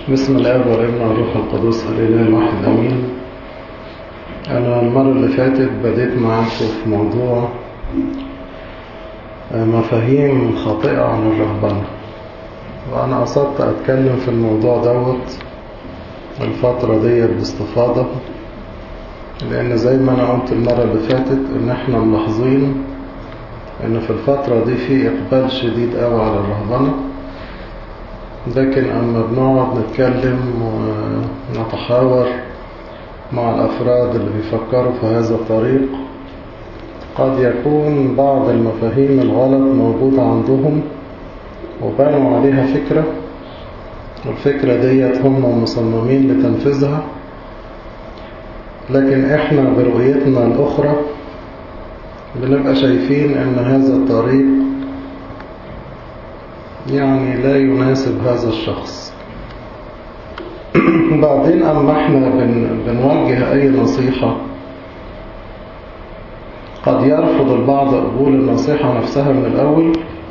بسم الله والابن والروح القدس الإله الواحد آمين. أنا المرة اللي فاتت بديت معاكم في موضوع مفاهيم خاطئة عن الرهبنة، وأنا قصدت أتكلم في الموضوع دوت الفترة دي باستفاضة، لأن زي ما أنا قلت المرة اللي فاتت إن إحنا ملاحظين إن في الفترة دي في إقبال شديد قوي على الرهبنة، لكن أما بنقعد نتكلم ونتحاور مع الأفراد اللي بيفكروا في هذا الطريق قد يكون بعض المفاهيم الغلط موجودة عندهم وبنوا عليها فكرة، والفكرة ديت هم مصممين لتنفيذها، لكن إحنا برؤيتنا الأخرى بنبقى شايفين إن هذا الطريق يعني لا يناسب هذا الشخص. بعدين أما احنا بنوجه أي نصيحة قد يرفض البعض قبول النصيحة نفسها من الأول،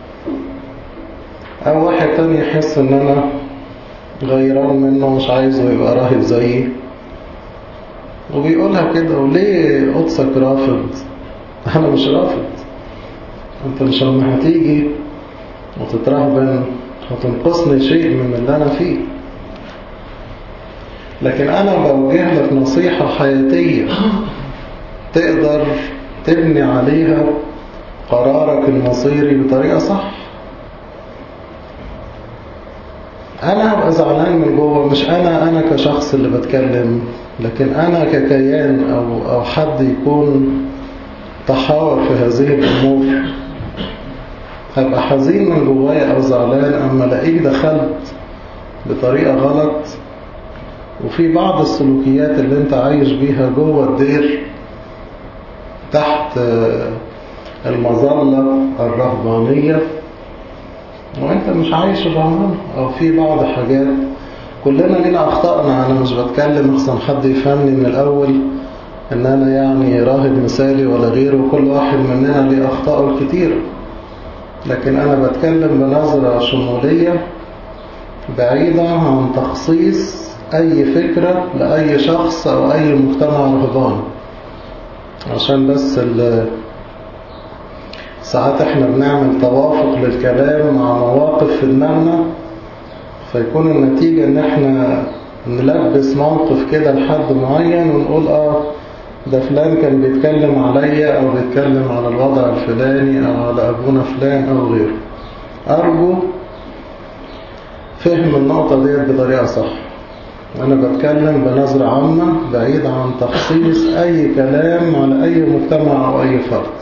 أو واحد تاني يحس إن أنا غيران منه مش عايزه يبقى راهب زيي وبيقولها كده. وليه قدسك رافض؟ أنا مش رافض، أنت مش لما هتيجي وتترهبن وتنقصني شيء من اللي أنا فيه، لكن أنا بوجه لك نصيحة حياتية تقدر تبني عليها قرارك المصيري بطريقة صح. أنا هبقى زعلان من جوه، مش أنا كشخص اللي بتكلم، لكن أنا ككيان أو حد يكون تحاور في هذه الأمور هبقى حزين من جوايا أو زعلان أما ألاقيك دخلت بطريقة غلط، وفي بعض السلوكيات اللي انت عايش بيها جوه الدير تحت المظلة الرهبانية وانت مش عايش الرهبانة، أو في بعض حاجات كلنا لنا أخطائنا. أنا مش بتكلم أحسن حد يفهمني من الأول إن أنا يعني راهب مثالي ولا غيره، كل واحد مننا ليه أخطائه الكتير، لكن أنا بتكلم بنظرة شمولية بعيدة عن تخصيص أي فكرة لأي شخص أو أي مجتمع رهباني، عشان بس ساعات احنا بنعمل توافق للكلام مع مواقف في دماغنا، فيكون النتيجة ان احنا نلبس موقف كده لحد معين ونقول ده فلان كان بيتكلم عليا أو بيتكلم على الوضع الفلاني أو على أبونا فلان أو غيره. أرجو فهم النقطة دي بطريقة صح. أنا بتكلم بنظرة عامة بعيد عن تخصيص أي كلام على أي مجتمع أو أي فرد.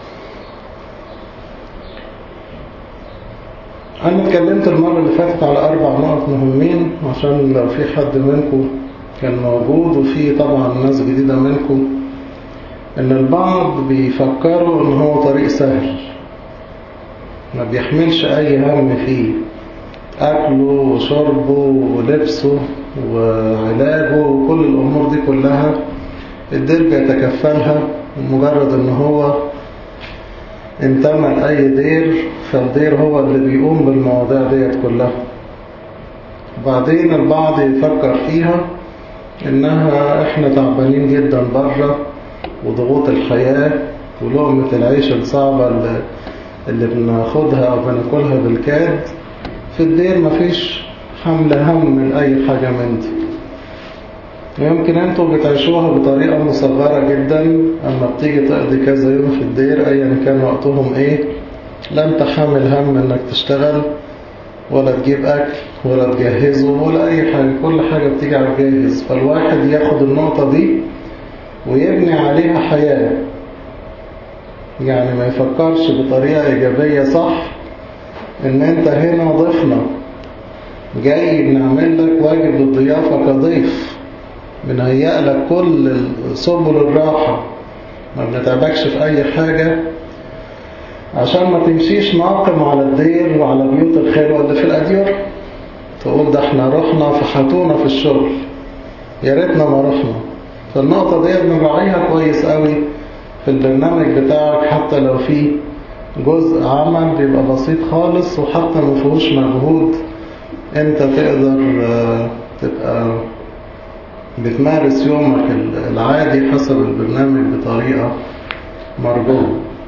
أنا اتكلمت المرة اللي فاتت على 4 نقط مهمين، عشان لو في حد منكم كان موجود وفي طبعا ناس جديدة منكم، إن البعض بيفكروا إن هو طريق سهل ما بيحملش أي هم فيه، أكله وشربه ولبسه وعلاجه وكل الأمور دي كلها الدير بيتكفلها، ومجرد إن هو انتمى لأي دير فالدير هو اللي بيقوم بالمواضيع ديت كلها. وبعدين البعض يفكر فيها إنها إحنا تعبانين جدا بره وضغوط الحياة ولقمة العيش الصعبة اللي بناخدها أو بناكلها بالكاد، في الدير مفيش حمل هم لأي حاجة من دي. يمكن انتوا بتعيشوها بطريقة مصغرة جدا، أما بتيجي تقضي كذا يوم في الدير أيا كان وقتهم إيه، لا انت حامل هم إنك تشتغل ولا تجيب أكل ولا تجهزه ولا أي حاجة، كل حاجة بتيجي على الجاهز. فالواحد ياخد النقطة دي ويبني عليها حياة، يعني ما يفكرش بطريقة إيجابية صح إن أنت هنا ضيفنا جاي بنعمل لك واجب الضيافة كضيف، بنهيئ لك كل سبل الراحة، ما بنتعبكش في أي حاجة عشان ما تمشيش ناقم على الدير وعلى بيوت الخلوة اللي في الأديرة تقول ده احنا رحنا فحطونا في الشغل، يا ريتنا ما رحنا. فالنقطة دي بنراعيها كويس قوي في البرنامج بتاعك، حتى لو في جزء عمل بيبقى بسيط خالص وحتى ما فيهوش مجهود انت تقدر تبقى بتمارس يومك العادي حسب البرنامج بطريقة مرجوة.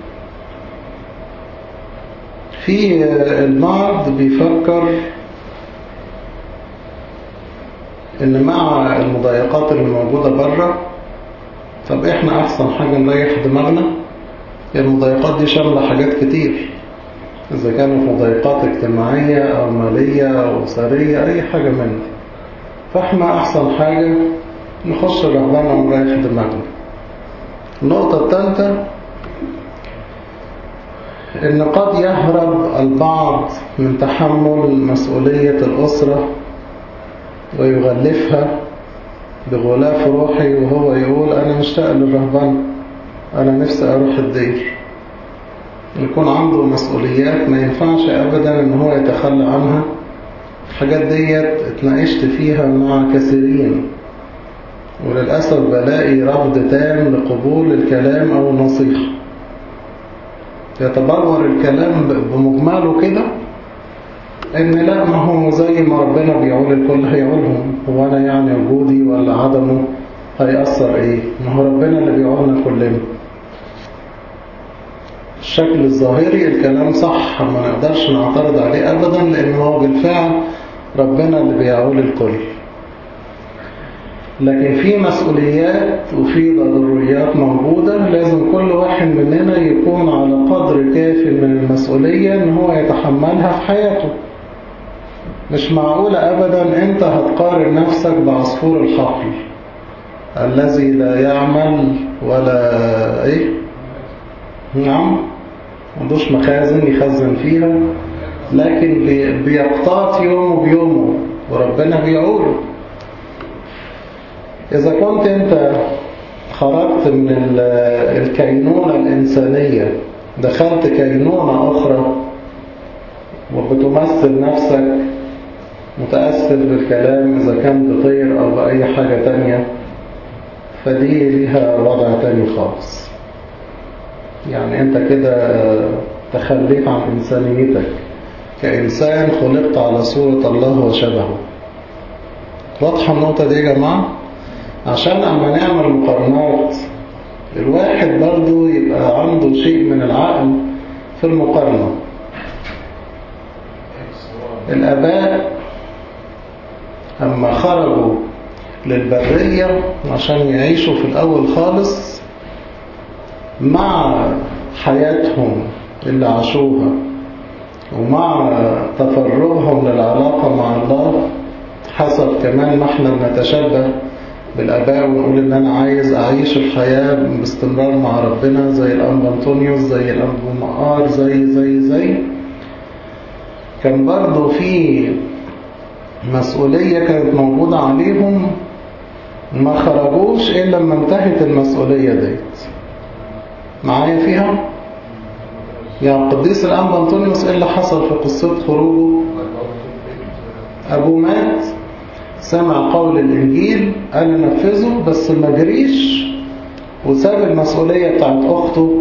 في البعض بيفكر ان مع المضايقات اللي موجودة بره، طب احنا احسن حاجة نريح دماغنا. المضايقات دي شاملة حاجات كتير، اذا كانت مضايقات اجتماعية او مالية او اسرية، اي حاجة من دي. فاحنا احسن حاجة نخش الرهبنة ونريح دماغنا. النقطة الثالثة، ان قد يهرب البعض من تحمل مسؤولية الأسرة ويغلفها بغلاف روحي، وهو يقول أنا مشتاق للرهبنة، أنا نفسي أروح الدير. يكون عنده مسؤوليات ما ينفعش أبدا إن هو يتخلى عنها. الحاجات ديت اتناقشت فيها مع كثيرين، وللأسف بلاقي رفض تام لقبول الكلام أو النصيحة. يتبرر الكلام بمجمله كده ان لا، ما هو زي ما ربنا بيعول الكل هيعولهم، هو انا يعني وجودي ولا عدمه هيأثر ايه؟ ما هو ربنا اللي بيعولنا كلنا. الشكل الظاهري الكلام صح، ما نقدرش نعترض عليه ابدا، لان هو بالفعل ربنا اللي بيعول الكل. لكن في مسؤوليات وفي ضروريات موجودة، لازم كل واحد مننا يكون على قدر كافي من المسؤولية ان هو يتحملها في حياته. مش معقولة أبدا أنت هتقارن نفسك بعصفور الحقل الذي لا يعمل ولا إيه؟ نعم، مندوش مخازن يخزن فيها، لكن بيقتات يومه بيومه وربنا بيعوله. إذا كنت أنت خرجت من الكينونة الإنسانية دخلت كينونة أخرى وبتمثل نفسك متأثر بالكلام، إذا كان بطير أو بأي حاجة تانية، فدي ليها وضع تاني خالص. يعني أنت كده تخليت عن إنسانيتك كإنسان خلقت على صورة الله وشبهه. واضحة النقطة دي يا جماعة؟ عشان أما نعمل مقارنات الواحد برضو يبقى عنده شيء من العقل في المقارنة. الآباء أما خرجوا للبرية عشان يعيشوا في الأول خالص، مع حياتهم اللي عاشوها ومع تفرغهم للعلاقة مع الله، حسب كمان ما احنا بنتشبه بالآباء ونقول إن أنا عايز أعيش الحياة باستمرار مع ربنا زي الأنبا أنطونيوس، زي الأنبا مقار، زي كان برضو في مسؤولية كانت موجودة عليهم، ما خرجوش إلا لما انتهت المسؤولية ديت. معايا فيها؟ يعني قديس الأنبا أنطونيوس إيه اللي حصل في قصة خروجه؟ أبوه مات، سمع قول الإنجيل، قال نفذه بس ما جريش، وساب المسؤولية بتاعت أخته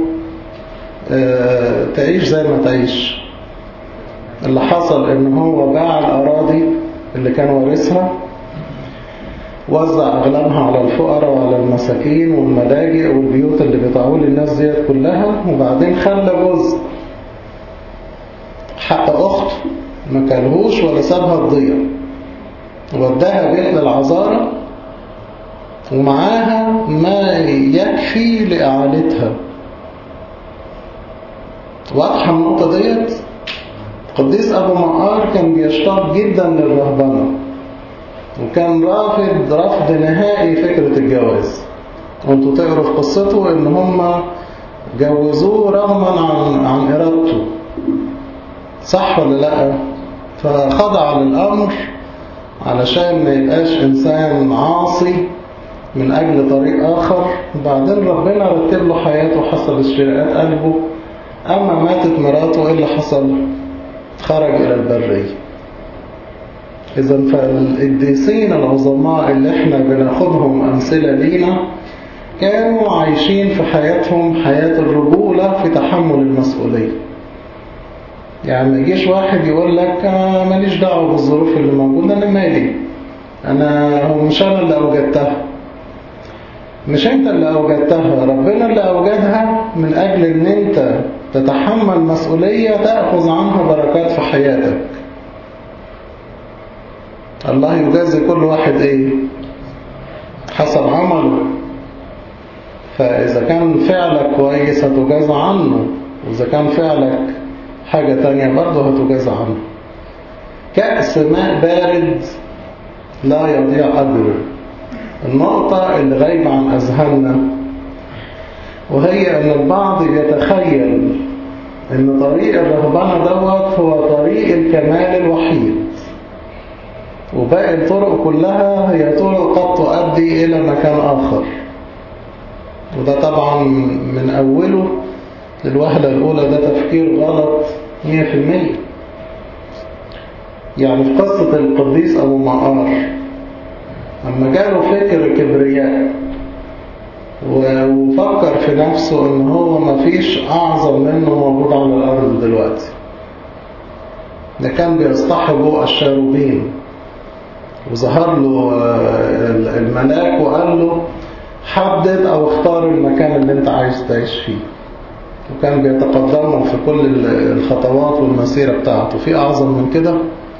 تعيش زي ما تعيش. اللي حصل إن هو باع الأراضي اللي كان وارثها، وزع أغلبها على الفقراء وعلى المساكين والملاجئ والبيوت اللي بيطعوا للناس ديت كلها، وبعدين خلى جزء حق أخته ما كلهوش ولا سابها تضيع، وداها بيت للعذارى ومعاها ما يكفي لإعالتها. واضحة النقطة ديت؟ قديس أبو مقار كان بيشتاق جدا للرهبنة، وكان رافض نهائي فكرة الجواز. وانتوا تقروا في قصته ان هم جوزوه رغما عن إرادته، صح ولا لا؟ فخضع للأمر علشان ما يبقاش إنسان عاصي من أجل طريق آخر. وبعدين ربنا رتب له حياته حسب اشتياقات قلبه. أما ماتت مراته إيه اللي حصل؟ خرج إلى البرية. إذا فالقديسين العظماء اللي احنا بناخدهم أمثلة لينا كانوا عايشين في حياتهم حياة الرجولة في تحمل المسؤولية. يعني ما يجيش واحد يقول لك ماليش دعوة بالظروف اللي موجودة، أنا مالي، هو مش أنا اللي أوجدتها. مش أنت اللي أوجدتها، ربنا اللي أوجدها من أجل أن أنت تتحمل مسؤولية تأخذ عنها بركات في حياتك. الله يجازي كل واحد حسب عمله. فإذا كان فعلك كويس هتجازى عنه، وإذا كان فعلك حاجة تانية برضه هتجازى عنه. كأس ماء بارد لا يضيع أجره. النقطة اللي غايبة عن أذهاننا وهي أن البعض يتخيل أن طريق الرهبنة هو طريق الكمال الوحيد، وباقي الطرق كلها هي طرق قد تؤدي إلى مكان آخر. وده طبعا من أوله للوهلة الأولى ده تفكير غلط 100%. يعني في قصة القديس أبو مقار لما جاله فكر كبرياء وفكر في نفسه ان هو مفيش اعظم منه موجود على الارض دلوقتي، ده كان بيصطحبه الشاروبين، وظهر له الملاك وقال له حدد او اختار المكان اللي انت عايز تعيش فيه، وكان بيتقدمه في كل الخطوات والمسيرة بتاعته. في اعظم من كده؟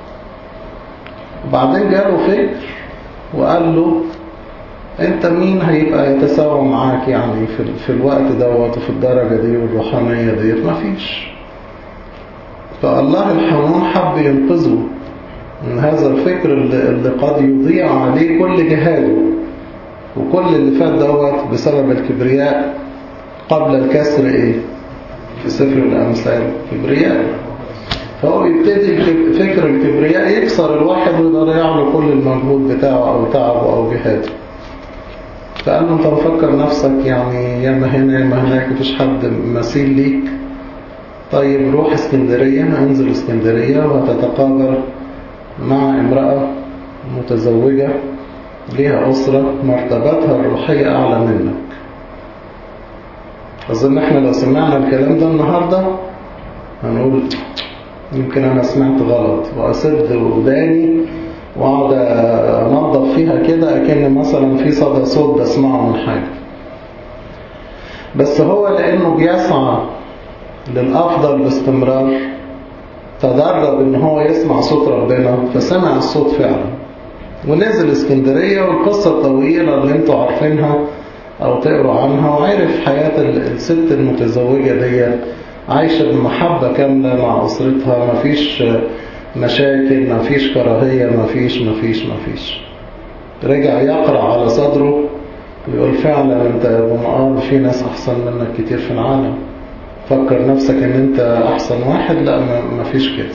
وبعدين جاله فكر وقال له انت مين هيبقى يتساوى معاك يعني في الوقت دوت وفي الدرجة دي والروحانية ديت؟ مفيش. فالله الحنون حب ينقذه من هذا الفكر اللي قد يضيع عليه كل جهاده وكل اللي فات دوت بسبب الكبرياء قبل الكسر. في سفر الأمثال كبرياء. فهو يبتدي فكر الكبرياء يكسر الواحد ويضيع له كل المجهود بتاعه أو تعبه أو جهاده. فقال له انت مفكر نفسك يعني ياما هنا ياما هناك مفيش حد مثيل ليك؟ طيب روح اسكندرية، انزل اسكندرية وهتتقابل مع امرأة متزوجة ليها أسرة مرتبتها الروحية أعلى منك. أظن احنا لو سمعنا الكلام ده النهاردة هنقول يمكن أنا سمعت غلط، وأسد وداني وأقعد أنظف فيها كده أكن مثلا في صدى صوت بسمعه من حاجة. بس هو لأنه بيسعى للأفضل باستمرار تدرب إن هو يسمع صوت ربنا، فسمع الصوت فعلا ونزل اسكندرية. والقصة الطويلة اللي انتوا عارفينها أو تقروا عنها، وعرف حياة الست المتزوجة دي عايشة بمحبة كاملة مع أسرتها، مفيش مشاكل، مفيش كراهية، مفيش. رجع يقرأ على صدره ويقول فعلا انت يا ابو مقار في ناس احسن منك كتير في العالم، فكر نفسك ان انت احسن واحد، لا مفيش كده.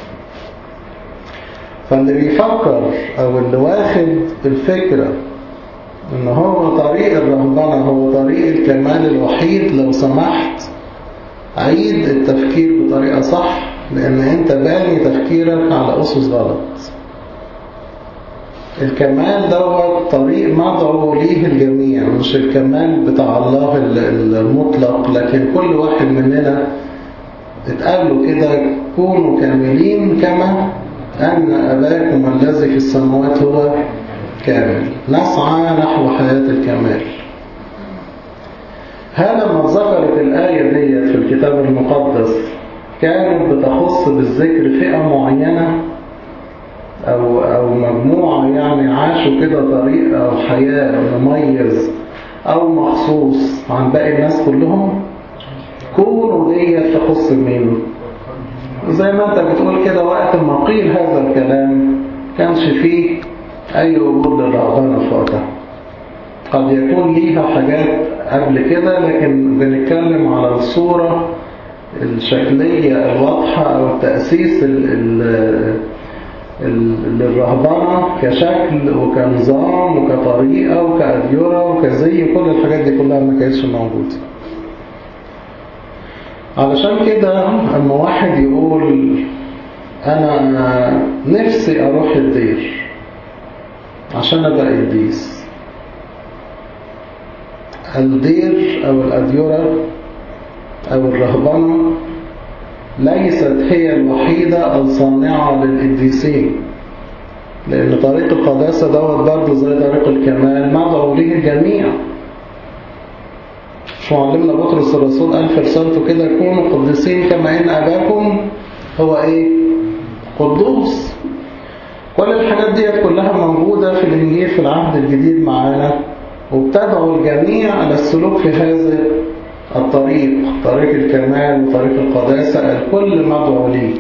فاللي بيفكر او اللي واخد الفكرة ان هو طريق الرهبنة هو طريق الكمال الوحيد، لو سمحت عيد التفكير بطريقة صح، لأن أنت باني تفكيرك على أسس غلط. الكمال دوت طريق مدعو ليه الجميع، مش الكمال بتاع الله المطلق، لكن كل واحد مننا اتقال له كده كونوا كاملين كما أن أباكم الذي في السماوات هو كامل. نسعى نحو حياة الكمال. هذا ما ذكرت الآية دي في الكتاب المقدس كانت بتخص بالذكر فئة معينة أو مجموعة يعني عاشوا كده طريق أو حياة مميز أو مخصوص عن باقي الناس كلهم. كونوا دي تخص مين؟ زي ما أنت بتقول كده وقت ما قيل هذا الكلام كانش فيه أي وجود للرهبنة في وقتها. قد يكون ليها حاجات قبل كده، لكن بنتكلم على الصورة الشكلية الواضحة أو التأسيس للرهبنة كشكل وكنظام وكطريقة وكأديرة وكزي، كل الحاجات دي كلها ما كانتش موجودة. علشان كده اما واحد يقول أنا نفسي أروح الدير عشان أبقى قديس، الدير أو الأديرة أو الرهبنة ليست هي الوحيدة الصانعة للقديسين، لأن طريق القداسة دوت برضه زي طريق الكمال مدعو له الجميع. مش معلمنا بطرس الرسول قال في رسالته كده: كونوا قديسين كما إن أباكم هو إيه؟ قدوس. كل الحاجات دي كلها موجودة في الإنجيل في العهد الجديد معانا، وبتدعو الجميع على السلوك في هذا الطريق، طريق الكمال وطريق القداسة، الكل مدعو ليه.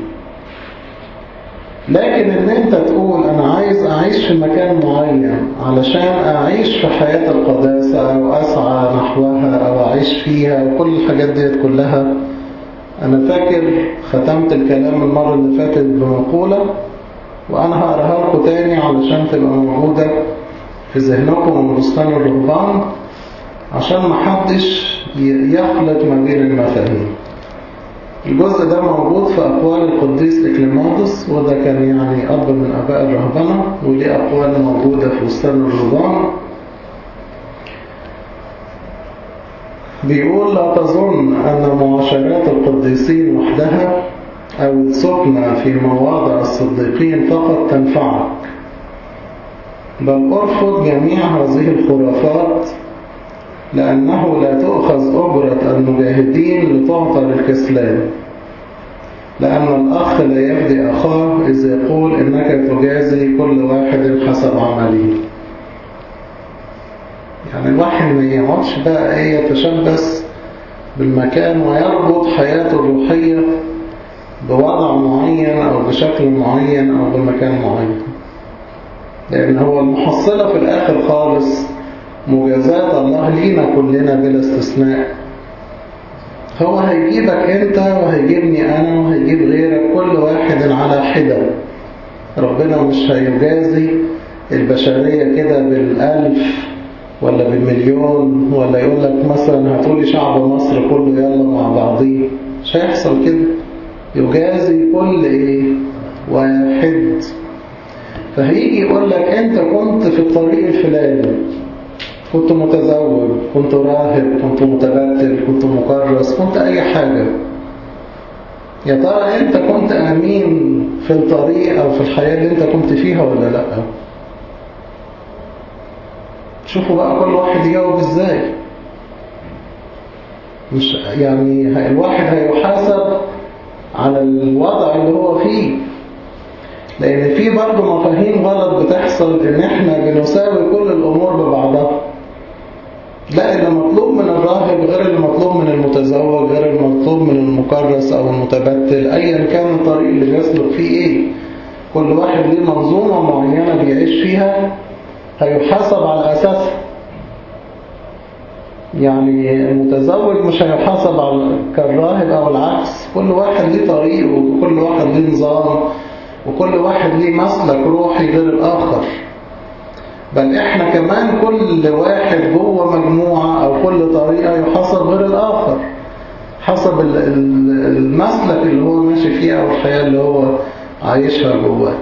لكن ان انت تقول انا عايز اعيش في مكان معين علشان اعيش في حياة القداسة او اسعى نحوها او اعيش فيها، وكل الحاجات دي كلها، انا فاكر ختمت الكلام المرة اللي فاتت بمقولة، وانا هقراها لكم تاني علشان تبقى موجودة في ذهنكم من بستان الرهبان، عشان محدش يخلط ما بين المفاهيم. الجزء ده موجود في أقوال القديس إكليماندس، وده كان يعني أب من أباء الرهبنة، وليه أقوال موجودة في بستان الرهبان. بيقول: لا تظن أن معاشرات القديسين وحدها أو السكنة في مواضع الصديقين فقط تنفعك، بل أرفض جميع هذه الخرافات، لأنه لا تؤخذ أجرة المجاهدين لتعطى للكسلان، لأن الأخ لا يفدي أخاه إذ يقول إنك تجازي كل واحد حسب عمله. يعني الواحد ما يقعدش بقى يتشبث بالمكان ويربط حياته الروحية بوضع معين أو بشكل معين أو بمكان معين، لأن هو المحصلة في الآخر خالص مجازات الله لينا كلنا بلا استثناء. هو هيجيبك انت وهيجيبني انا وهيجيب غيرك، كل واحد على حدة. ربنا مش هيجازي البشرية كده بالألف ولا بالمليون، ولا يقول لك مثلا هتقولي شعب مصر كله يلا مع بعضيه. مش هيحصل كده. يجازي كل واحد. فهيجي يقول لك انت كنت في الطريق الفلاني، كنت متزوج، كنت راهب، كنت متبتل، كنت مكرس، كنت أي حاجة. يا ترى أنت كنت أمين في الطريق أو في الحياة اللي أنت كنت فيها ولا لأ؟ شوفوا بقى كل واحد يجاوب إزاي. مش يعني الواحد هيحاسب على الوضع اللي هو فيه، لأن في برضه مفاهيم غلط بتحصل إن إحنا بنساوي كل الأمور ببعضها. لا، اللي مطلوب من الراهب غير اللي مطلوب من المتزوج، غير المطلوب من المكرس أو المتبتل، أيا كان الطريق اللي بيسلك فيه كل واحد ليه منظومة معينة بيعيش فيها، هيحاسب على أساسها. يعني المتزوج مش هيحاسب على كالراهب أو العكس. كل واحد ليه طريقه، وكل واحد ليه نظام، وكل واحد ليه مسلك روحي غير الآخر. بل احنا كمان كل واحد جوه مجموعة او كل طريقة يحاسب غير الاخر حسب المسلك اللي هو ماشي فيه او الحياة اللي هو عايشها جواه.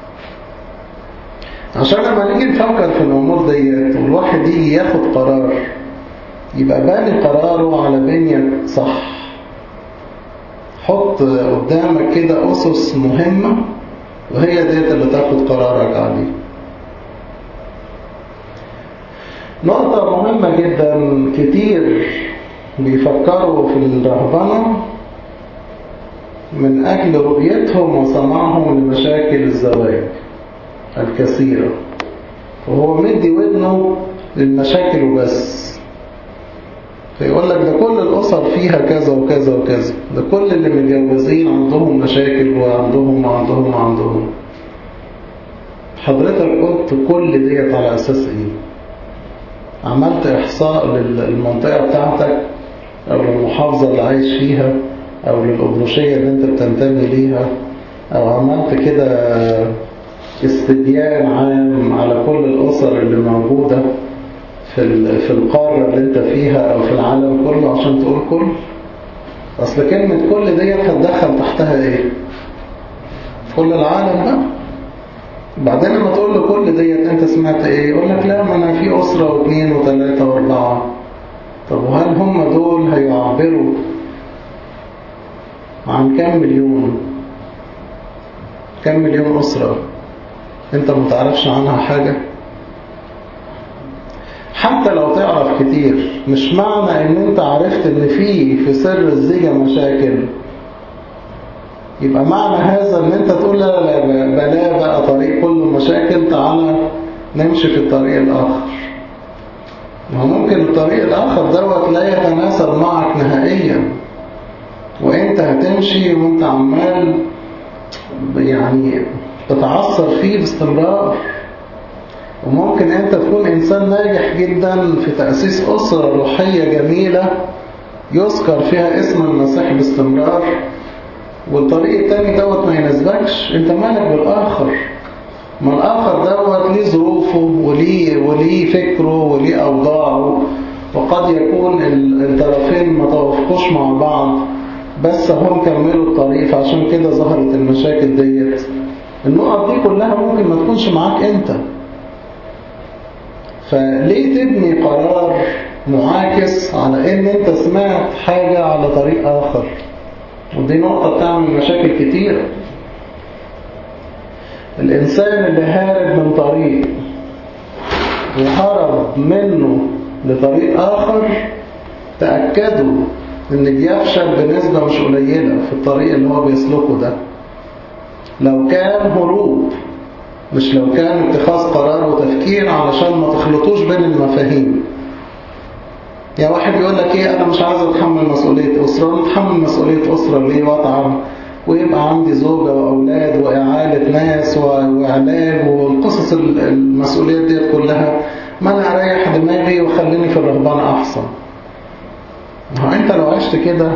عشان لما نيجي نفكر في الامور ديت والواحد يجي ياخد قرار، يبقى باني قراره على بنية صح. حط قدامك كده اسس مهمة، وهي ديت اللي تاخد قرارك عليه. نقطة مهمة جدا، كتير بيفكروا في الرهبنة من أجل رؤيتهم وسماعهم لمشاكل الزواج الكثيرة، وهو مدي ودنه للمشاكل وبس. فيقول لك ده كل الأسر فيها كذا وكذا وكذا، ده كل اللي متجوزين عندهم مشاكل وعندهم. حضرتك قلت كل ديت على أساس إيه؟ عملت إحصاء للمنطقة بتاعتك أو للمحافظة اللي عايش فيها أو للأبروشية اللي أنت بتنتمي ليها، أو عملت كده استبيان عام على كل الأسر اللي موجودة في القارة اللي أنت فيها أو في العالم كله عشان تقول كل؟ أصل كلمة كل ديت هتدخل تحتها إيه؟ كل العالم بقى. بعدين لما تقول له كل ديت انت سمعت ايه؟ يقول لك لا، ما انا في اسرة واثنين وثلاثة واربعة. طب وهل هم دول هيعبروا عن كم مليون أسرة انت متعرفش عنها حاجة. حتى لو تعرف كتير، مش معنى ان انت عرفت ان في سر الزيجة مشاكل يبقى معنى هذا ان انت تقول لا بلا بقى طريق كله مشاكل، تعالى نمشي في الطريق الآخر. وممكن الطريق الآخر دوت لا يتناسب معك نهائيا، وانت هتمشي وانت عمال يعني تتعثر فيه باستمرار. وممكن انت تكون انسان ناجح جدا في تأسيس أسرة روحية جميلة يذكر فيها اسم المسيح باستمرار، والطريق التاني دوت ما يناسبكش. انت مالك بالآخر؟ ما الآخر دوت ليه ظروفه وليه فكره وليه أوضاعه، وقد يكون الطرفين ما توافقوش مع بعض بس هم كملوا الطريق، فعشان كده ظهرت المشاكل ديت. النقط دي كلها ممكن ما تكونش معاك انت. فليه تبني قرار معاكس على ان انت سمعت حاجة على طريق آخر؟ ودي نقطة بتعمل مشاكل كتير. الإنسان اللي هارب من طريق وهرب منه لطريق آخر، تأكدوا إن بيفشل بنسبة مش قليلة في الطريق اللي هو بيسلكه ده. لو كان هروب، مش لو كان اتخاذ قرار وتفكير علشان ما تخلطوش بين المفاهيم. يا واحد يقول لك ايه، انا مش عايز اتحمل مسؤولية أسرة. نتحمل مسؤولية أسرة ليه؟ وأطعم ويبقى عندي زوجة وأولاد وإعالة ناس وعلاج والقصص المسؤوليات ديت كلها. ما أنا أريح دماغي وخليني في الرهبان أحسن. انت لو عشت كده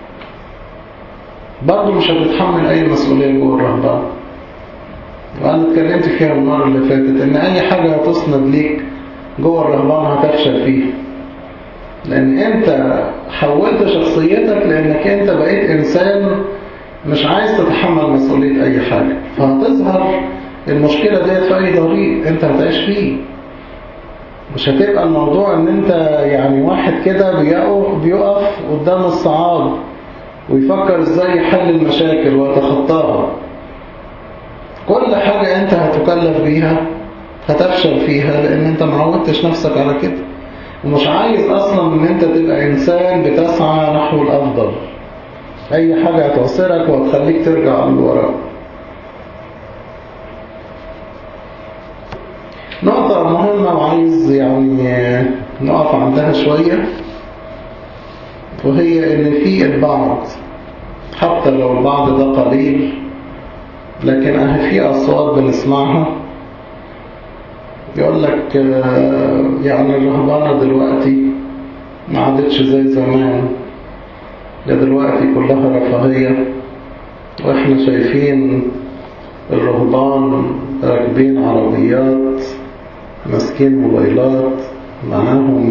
برضو مش هتتحمل أي مسؤولية جوه الرهبان. وأنا اتكلمت فيها المرة اللي فاتت إن أي حاجة هتسند ليك جوه الرهبان هتفشل فيها، لأن أنت حولت شخصيتك لأنك أنت بقيت إنسان مش عايز تتحمل مسؤولية أي حاجة، فهتظهر المشكلة ديت في أي طريق أنت هتعيش فيه. مش هتبقى الموضوع ان انت يعني واحد كده بيقف قدام الصعاب ويفكر ازاي يحل المشاكل ويتخطاها. كل حاجة انت هتكلف بيها هتفشل فيها، لان انت معودتش نفسك على كده، ومش عايز اصلا ان انت تبقى انسان بتسعى نحو الافضل. اي حاجة هتعسرك وهتخليك ترجع للوراء. نقطة مهمة وعايز يعني نقف عندها شوية، وهي ان في البعض، حتى لو البعض ده قليل، لكن في أصوات بنسمعها يقول لك يعني الرهبانة دلوقتي ما عادتش زي زمان، ده دلوقتي كلها رفاهية، واحنا شايفين الرهبان راكبين عربيات ماسكين موبايلات معاهم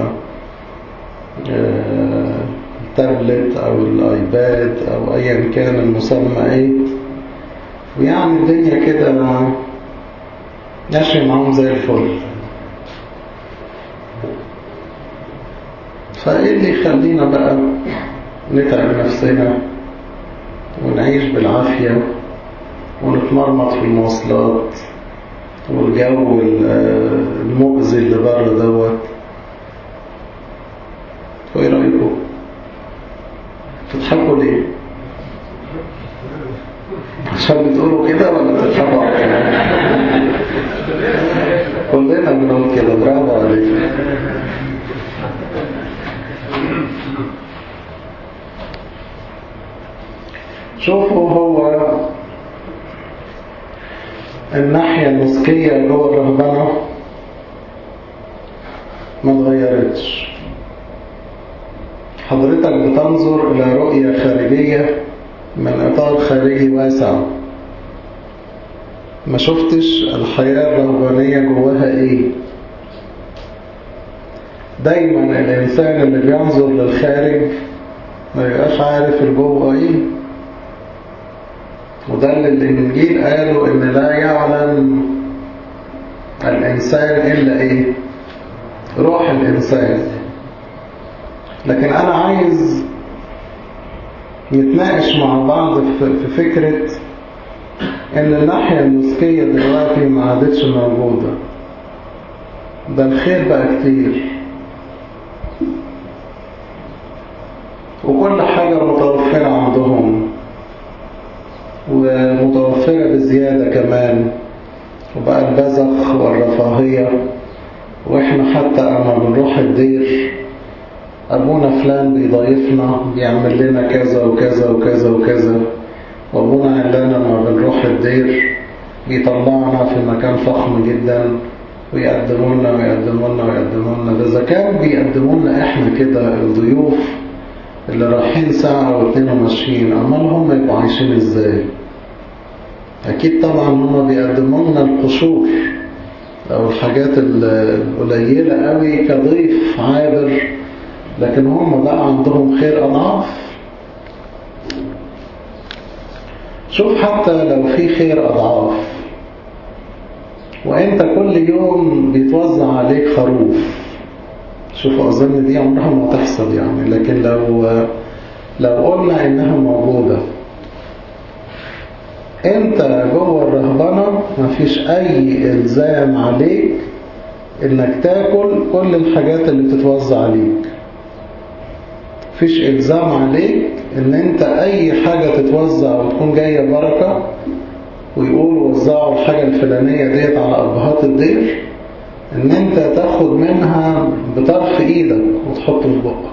التابلت او الايباد او ايا كان المسمى ايه، ويعني الدنيا كده ماشية معاهم زي الفل. فايه اللي يخلينا بقى نتعب نفسنا ونعيش بالعافية ونتمرمط في المواصلات والجو المؤذي اللي بره دوت؟ وايه رأيكم؟ تضحكوا ليه؟ عشان بتقولوا كده ولا بتضحكوا علينا؟ كلنا بنقول كده. برافو عليك. شوفوا، هو الناحية المسكية جوه الرهبنة ما اتغيرتش. حضرتك بتنظر إلى رؤية خارجية من إطار خارجي واسع، ما شفتش الحياة الرهبانية جواها إيه. دايما الإنسان اللي بينظر للخارج ما يبقاش عارف الجوه إيه، وده اللي الإنجيل قالوا إن لا يعلم الإنسان إلا إيه؟ روح الإنسان. لكن أنا عايز نتناقش مع بعض في فكرة ان الناحية النسكية دلوقتي ما عادتش موجودة، ده الخير بقى كتير وكل حاجة متوفرة عندهم ومتوفرة بزيادة كمان، وبقى البذخ والرفاهية. واحنا حتى اما بنروح الدير ابونا فلان بيضايفنا بيعمل لنا كذا وكذا وكذا وكذا، وابونا علان لما بنروح الدير بيطلعنا في مكان فخم جدا ويقدموا لنا ويقدموا لنا ويقدموا لنا. ده إذا كان بيقدموا لنا احنا كده الضيوف اللي رايحين ساعة أو 2 وماشيين، أمال هم يبقوا عايشين ازاي؟ أكيد طبعا هم بيقدموا لنا القشور أو الحاجات القليلة قوي كضيف عابر، لكن هم بقى عندهم خير أضعاف. شوف حتى لو في خير أضعاف وإنت كل يوم بيتوزع عليك خروف، شوفوا أظن دي عمرها ما تحصل يعني، لكن لو قلنا إنها موجودة، انت جوه الرهبنة مفيش اي الزام عليك انك تاكل كل الحاجات اللي بتتوزع عليك، مفيش الزام عليك ان انت اي حاجة تتوزع وتكون جاية بركة ويقولوا وزعوا الحاجة الفلانية ديت على ابهات الدير، ان انت تاخد منها بطرف ايدك وتحطه في بقك.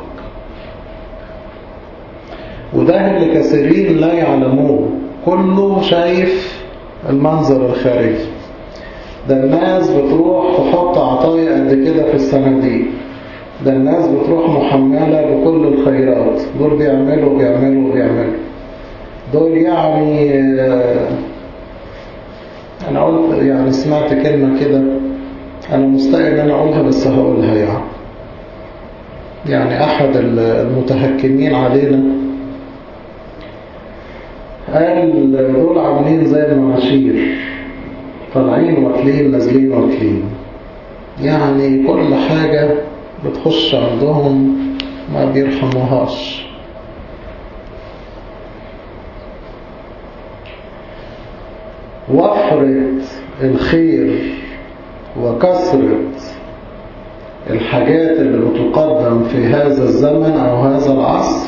وده اللي كثيرين لا يعلموه، كله شايف المنظر الخارجي. ده الناس بتروح تحط عطايا قد كده في الصناديق، ده الناس بتروح محملة بكل الخيرات، دول بيعملوا بيعملوا بيعملوا، دول يعني أنا قلت يعني سمعت كلمة كده أنا مستحيل أن أنا أقولها بس هقولها يعني أحد المتهكمين علينا قال دول عاملين زي المناشير، طالعين واكلين نازلين واكلين، يعني كل حاجة بتخش عندهم ما بيرحموهاش. وفرة الخير وكثرة الحاجات اللي بتقدم في هذا الزمن أو هذا العصر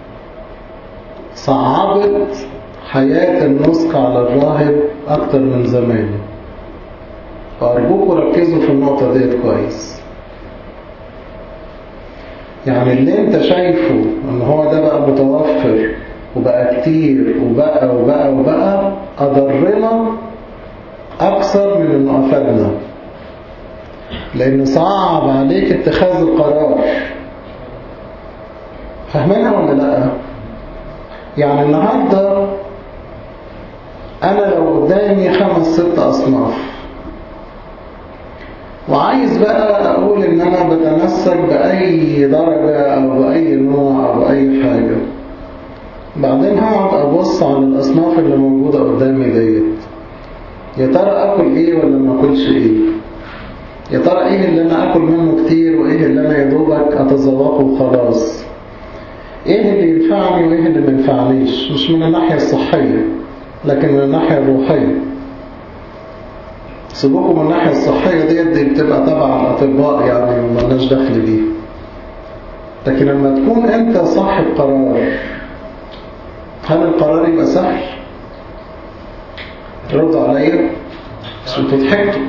صعبت حياة النسك على الراهب أكتر من زمان. فأرجوكوا ركزوا في النقطة ديت كويس. يعني اللي انت شايفه ان هو ده بقى متوفر وبقى كتير وبقى أضرنا أكثر من انه أفادنا، لأنه صعب عليك اتخاذ القرار. فاهمينها ولا لأ؟ يعني النهاردة أنا لو قدامي 5-6 أصناف وعايز بقى أقول إن أنا بتمسك بأي درجة أو بأي نوع أو بأي حاجة، بعدين هقعد أبص على الأصناف اللي موجودة قدامي ديت، يا ترى أكل إيه ولا ما أكلش إيه؟ يا ترى إيه اللي أنا أكل منه كتير وإيه اللي أنا يدوبك أتذوقه وخلاص؟ إيه اللي ينفعني وإيه اللي ما ينفعنيش؟ مش من الناحية الصحية لكن من الناحية الروحية. سيبوكم من الناحية الصحية دي بتبقى تبع الأطباء يعني ومالناش دخل بيه، لكن لما تكون أنت صاحب قرار، هل القرار يبقى سهل؟ ردوا عليا عشان تضحكتوا.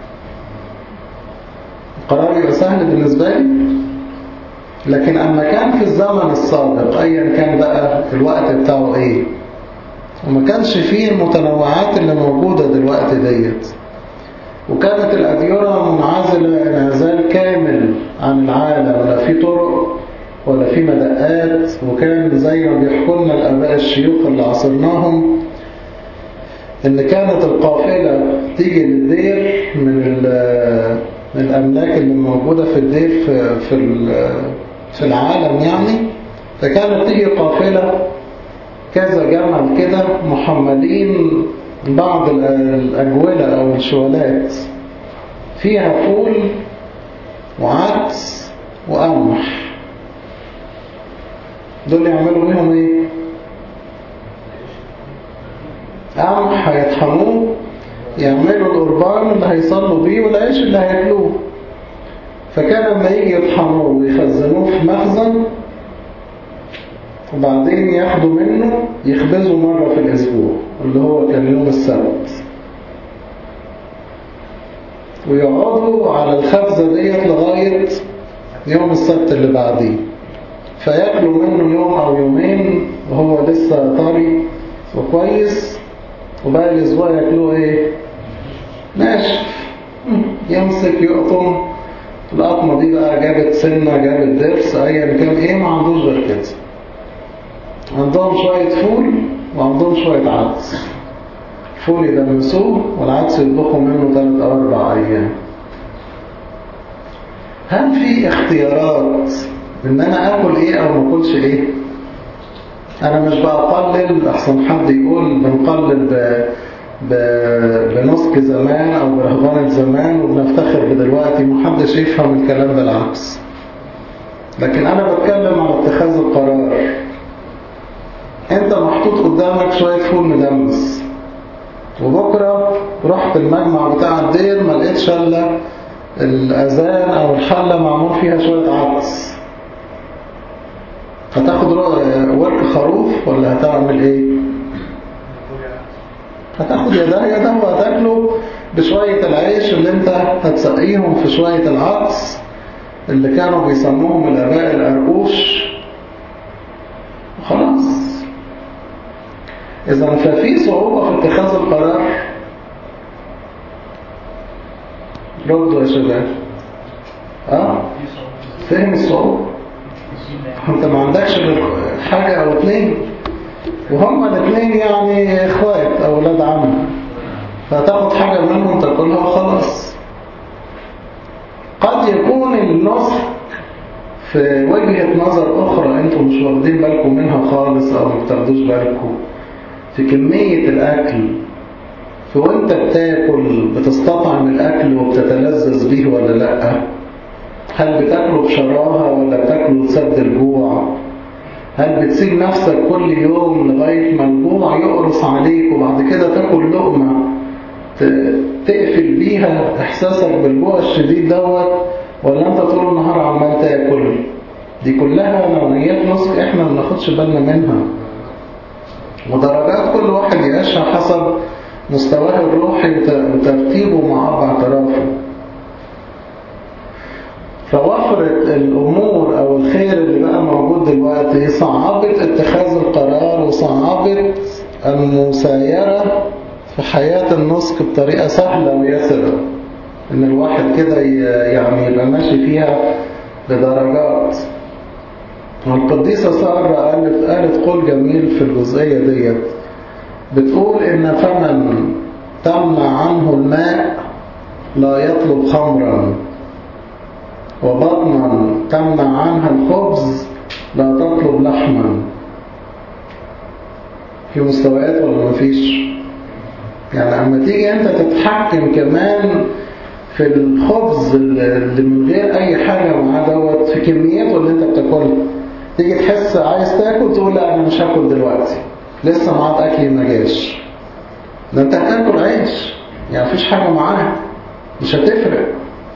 القرار يبقى سهل بالنسبة لي، لكن أما كان في الزمن السابق أيا كان بقى الوقت بتاعه إيه، وما كانش فيه المتنوعات اللي موجودة دلوقتي ديت، وكانت الأديرة منعزلة انعزال كامل عن العالم، ولا في طرق ولا في مدقات، وكان زي ما بيحكوا لنا الآباء الشيوخ اللي عصرناهم إن كانت القافلة تيجي للدير من الأملاك اللي موجودة في الدير في العالم يعني، فكانت تيجي قافلة كذا جمل كده محملين بعض الأجولة أو الشوالات فيها فول وعدس وقمح. دول يعملوا بيهم إيه؟ قام هيطحنوه يعملوا القربان اللي هيصلوا بيه والعيش اللي هياكلوه. فكان لما يجي يطحنوه ويخزنوه في مخزن، وبعدين ياخدوا منه يخبزوا مرة في الأسبوع اللي هو كان يوم السبت، ويقعدوا على الخبزة ديت لغاية يوم السبت اللي بعديه، فياكلوا منه يوم أو يومين وهو لسه طري وكويس، وبقى الأسبوع ياكلوه إيه؟ ناشف. يمسك يقطم القطمة دي بقى جابت سنة جابت ضرس أيا كان إيه، ما عندوش غير كده. عندهم شوية فول وعندهم شوية عدس. فول يدمسوه والعدس يطبخوا منه 3 أو 4 أيام. هل في اختيارات إن أنا أكل إيه أو ما أكلش إيه؟ أنا مش بقلل، أحسن حد يقول بنقلل بنسك زمان أو برهبانة زمان وبنفتخر بدلوقتي، محدش يفهم الكلام بالعكس. لكن أنا بتكلم عن اتخاذ القرار. أنت محطوط قدامك شوية فول مدمس، وبكرة رحت المجمع بتاع الدير ما لقيتش إلا الأذان أو الحلة معمول فيها شوية عدس. هتاخد ورك خروف ولا هتعمل إيه؟ هتاخد يده وهتاكله بشوية العيش اللي انت هتسقيهم في شوية العدس اللي كانوا بيسموهم الآباء الأرقوش، وخلاص. إذا ففي صعوبة في اتخاذ القرار. ردوا يا شباب. فهم الصعوبة. انت ما عندكش حاجة أو 2 وهم الاثنين يعني اخوات او ولاد عم، فتاخد حاجة منهم تاكلها وخلاص. قد يكون النصح في وجهة نظر اخرى انتم مش واخدين بالكم منها خالص او ما بتاخدوش بالكم، في كمية الاكل. في وانت بتاكل بتستطعم الاكل وبتتلذذ به ولا لا؟ هل بتاكله بشراهة ولا بتاكله لسد الجوع؟ هل بتسيب نفسك كل يوم لغاية ما الجوع يقرص عليك وبعد كده تاكل لقمة تقفل بيها إحساسك بالجوع الشديد دوت، ولا أنت طول النهار عمال تاكل؟ دي كلها نوعيات نسك إحنا ما ناخدش بالنا منها، ودرجات كل واحد يعيشها حسب مستواه الروحي وترتيبه مع 4 أطرافه. فوفرت الأمور أو الخير اللي بقى موجود دلوقتي صعبت اتخاذ القرار وصعبت المسايرة في حياة النسك بطريقة سهلة ويسرة، إن الواحد كده يعني يبقى ماشي فيها بدرجات. والقديسة سارة قالت قول جميل في الجزئية ديت، بتقول إن فمن تمنع عنه الماء لا يطلب خمرا، وبطنا تمنع عنها الخبز لا تطلب لحما. في مستويات ولا مفيش؟ يعني اما تيجي انت تتحكم كمان في الخبز اللي من غير اي حاجة معاه دوت في كمياته اللي انت بتاكلها، تيجي تحس عايز تاكل تقول لا انا مش هاكل دلوقتي لسه معاد اكلي ما جاش. ده انت هتاكل عيش يعني مفيش حاجة معاه مش هتفرق.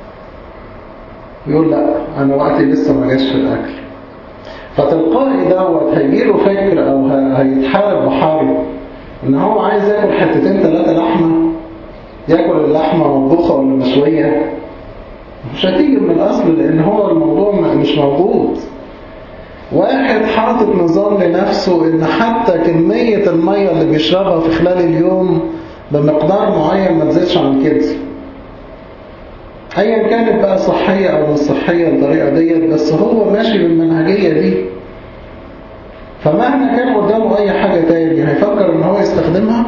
يقول لا أنا وقتي لسه ما جاش في الأكل. فتلقائي دوت هيجيله فكر أو هيتحارب بحارب إن هو عايز ياكل 2 3 لحمة، ياكل اللحمة مطبوخة ولا مشوية، مش هتيجي من الأصل لأن هو الموضوع مش موجود. واحد حاطط نظام لنفسه إن حتى كمية المية اللي بيشربها في خلال اليوم بمقدار معين ما تزيدش عن كده، ايا كانت بقى صحية او مش صحية الطريقة ديت، بس هو ماشي بالمنهجية دي. فمهما كان قدامه اي حاجة تاني هيفكر ان هو يستخدمها.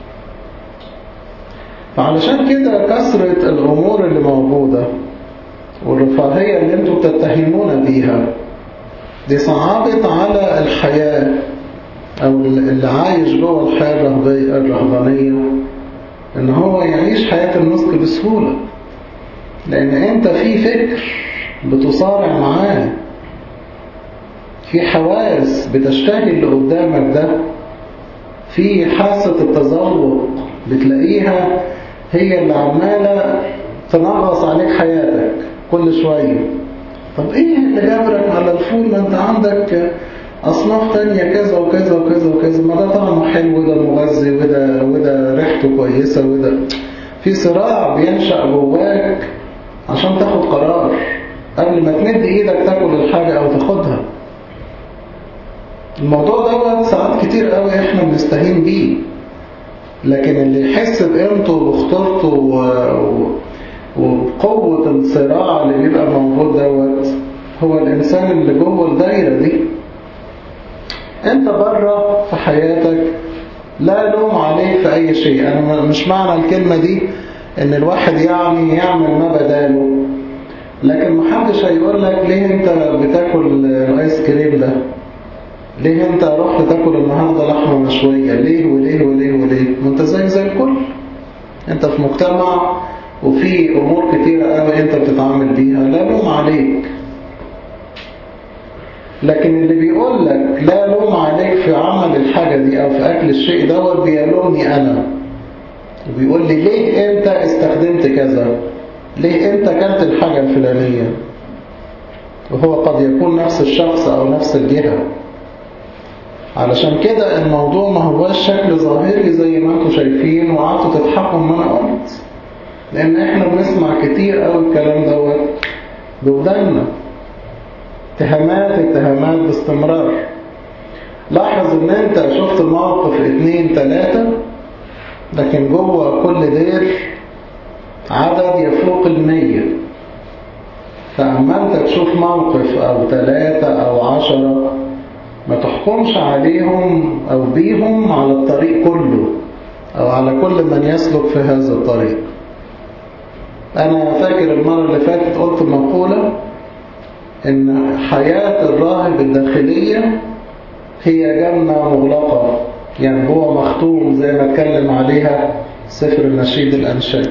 فعلشان كده كثرة الامور اللي موجودة والرفاهية اللي انتوا بتتهمون بيها دي صعبت على الحياة او اللي عايش جوه الحياة الرهبانية ان هو يعيش حياة النسك بسهولة، لأن أنت في فكر بتصارع معاه، في حواس بتشتهي اللي قدامك ده، في حاسة التذوق بتلاقيها هي اللي عمالة تنغص عليك حياتك كل شوية. طب ايه اللي جابرك على الفول؟ ما انت عندك أصناف تانية كذا وكذا وكذا وكذا، ما ده طعمه حلو وده مغذي وده ريحته كويسة وده. في صراع بينشأ جواك عشان تاخد قرار قبل ما تمد ايدك تاكل الحاجة او تاخدها. الموضوع ده ساعات كتير قوي احنا بنستهين بيه، لكن اللي يحس بقيمته وبخطورته وقوة الصراع اللي بيبقى موجود هو الإنسان اللي جوه الدايرة دي. انت بره في حياتك لا لوم عليك في أي شيء. أنا مش معنى الكلمة دي إن الواحد يعني يعمل ما بداله، لكن محدش هيقول لك ليه انت بتاكل الايس كريم ده، ليه انت رحت تاكل النهاردة لحمة مشوية، ليه وليه وليه وليه؟ ما انت زي الكل، انت في مجتمع وفي امور كتيرة قوي انت بتتعامل بيها، لا لوم عليك. لكن اللي بيقول لك لا لوم عليك في عمل الحاجة دي او في اكل الشيء دوت بيلومني انا، وبيقول لي ليه انت استخدمت كذا، ليه انت كلت الحاجة الفلانية، وهو قد يكون نفس الشخص او نفس الجهة. علشان كده الموضوع ما هوش شكل ظاهري زي ما انتم شايفين وقعدتوا تضحكوا ما انا قلت، لان احنا بنسمع كتير قوي الكلام دوت بودنا، اتهامات باستمرار. لاحظ ان انت شفت موقف 2 3 لكن جوه كل دير عدد يفوق 100. فأما انت تشوف موقف او 3 أو 10 ما تحكمش عليهم أو بيهم على الطريق كله أو على كل من يسلك في هذا الطريق. أنا فاكر المرة اللي فاتت قلت مقولة إن حياة الراهب الداخلية هي جنة مغلقة، يعني هو مختوم زي ما اتكلم عليها سفر النشيد الأنشاد.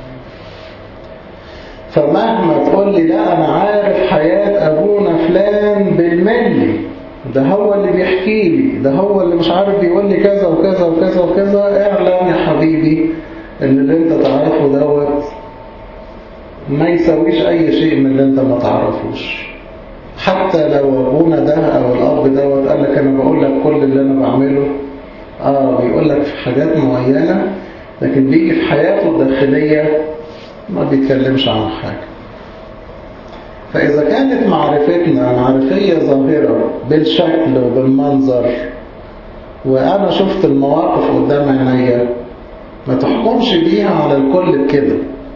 فمهما تقول لي لا أنا عارف حياة أبونا فلان بالملي، ده هو اللي بيحكي لي، ده هو اللي مش عارف بيقول لي كذا وكذا وكذا وكذا، اعلم يا حبيبي ان اللي انت تعرفه دوت ما يسويش اي شيء من اللي انت ما تعرفوش. حتى لو ابونا ده او الاب دوت قال لك انا بقول لك كل اللي انا بعمله، بيقول لك في حاجات معينة، لكن بيجي في حياته الداخلية ما بيتكلمش عن حاجة. فإذا كانت معرفتنا معرفية ظاهرة بالشكل وبالمنظر، وأنا شفت المواقف قدام عينيا، ما تحكمش بيها على الكل بكده.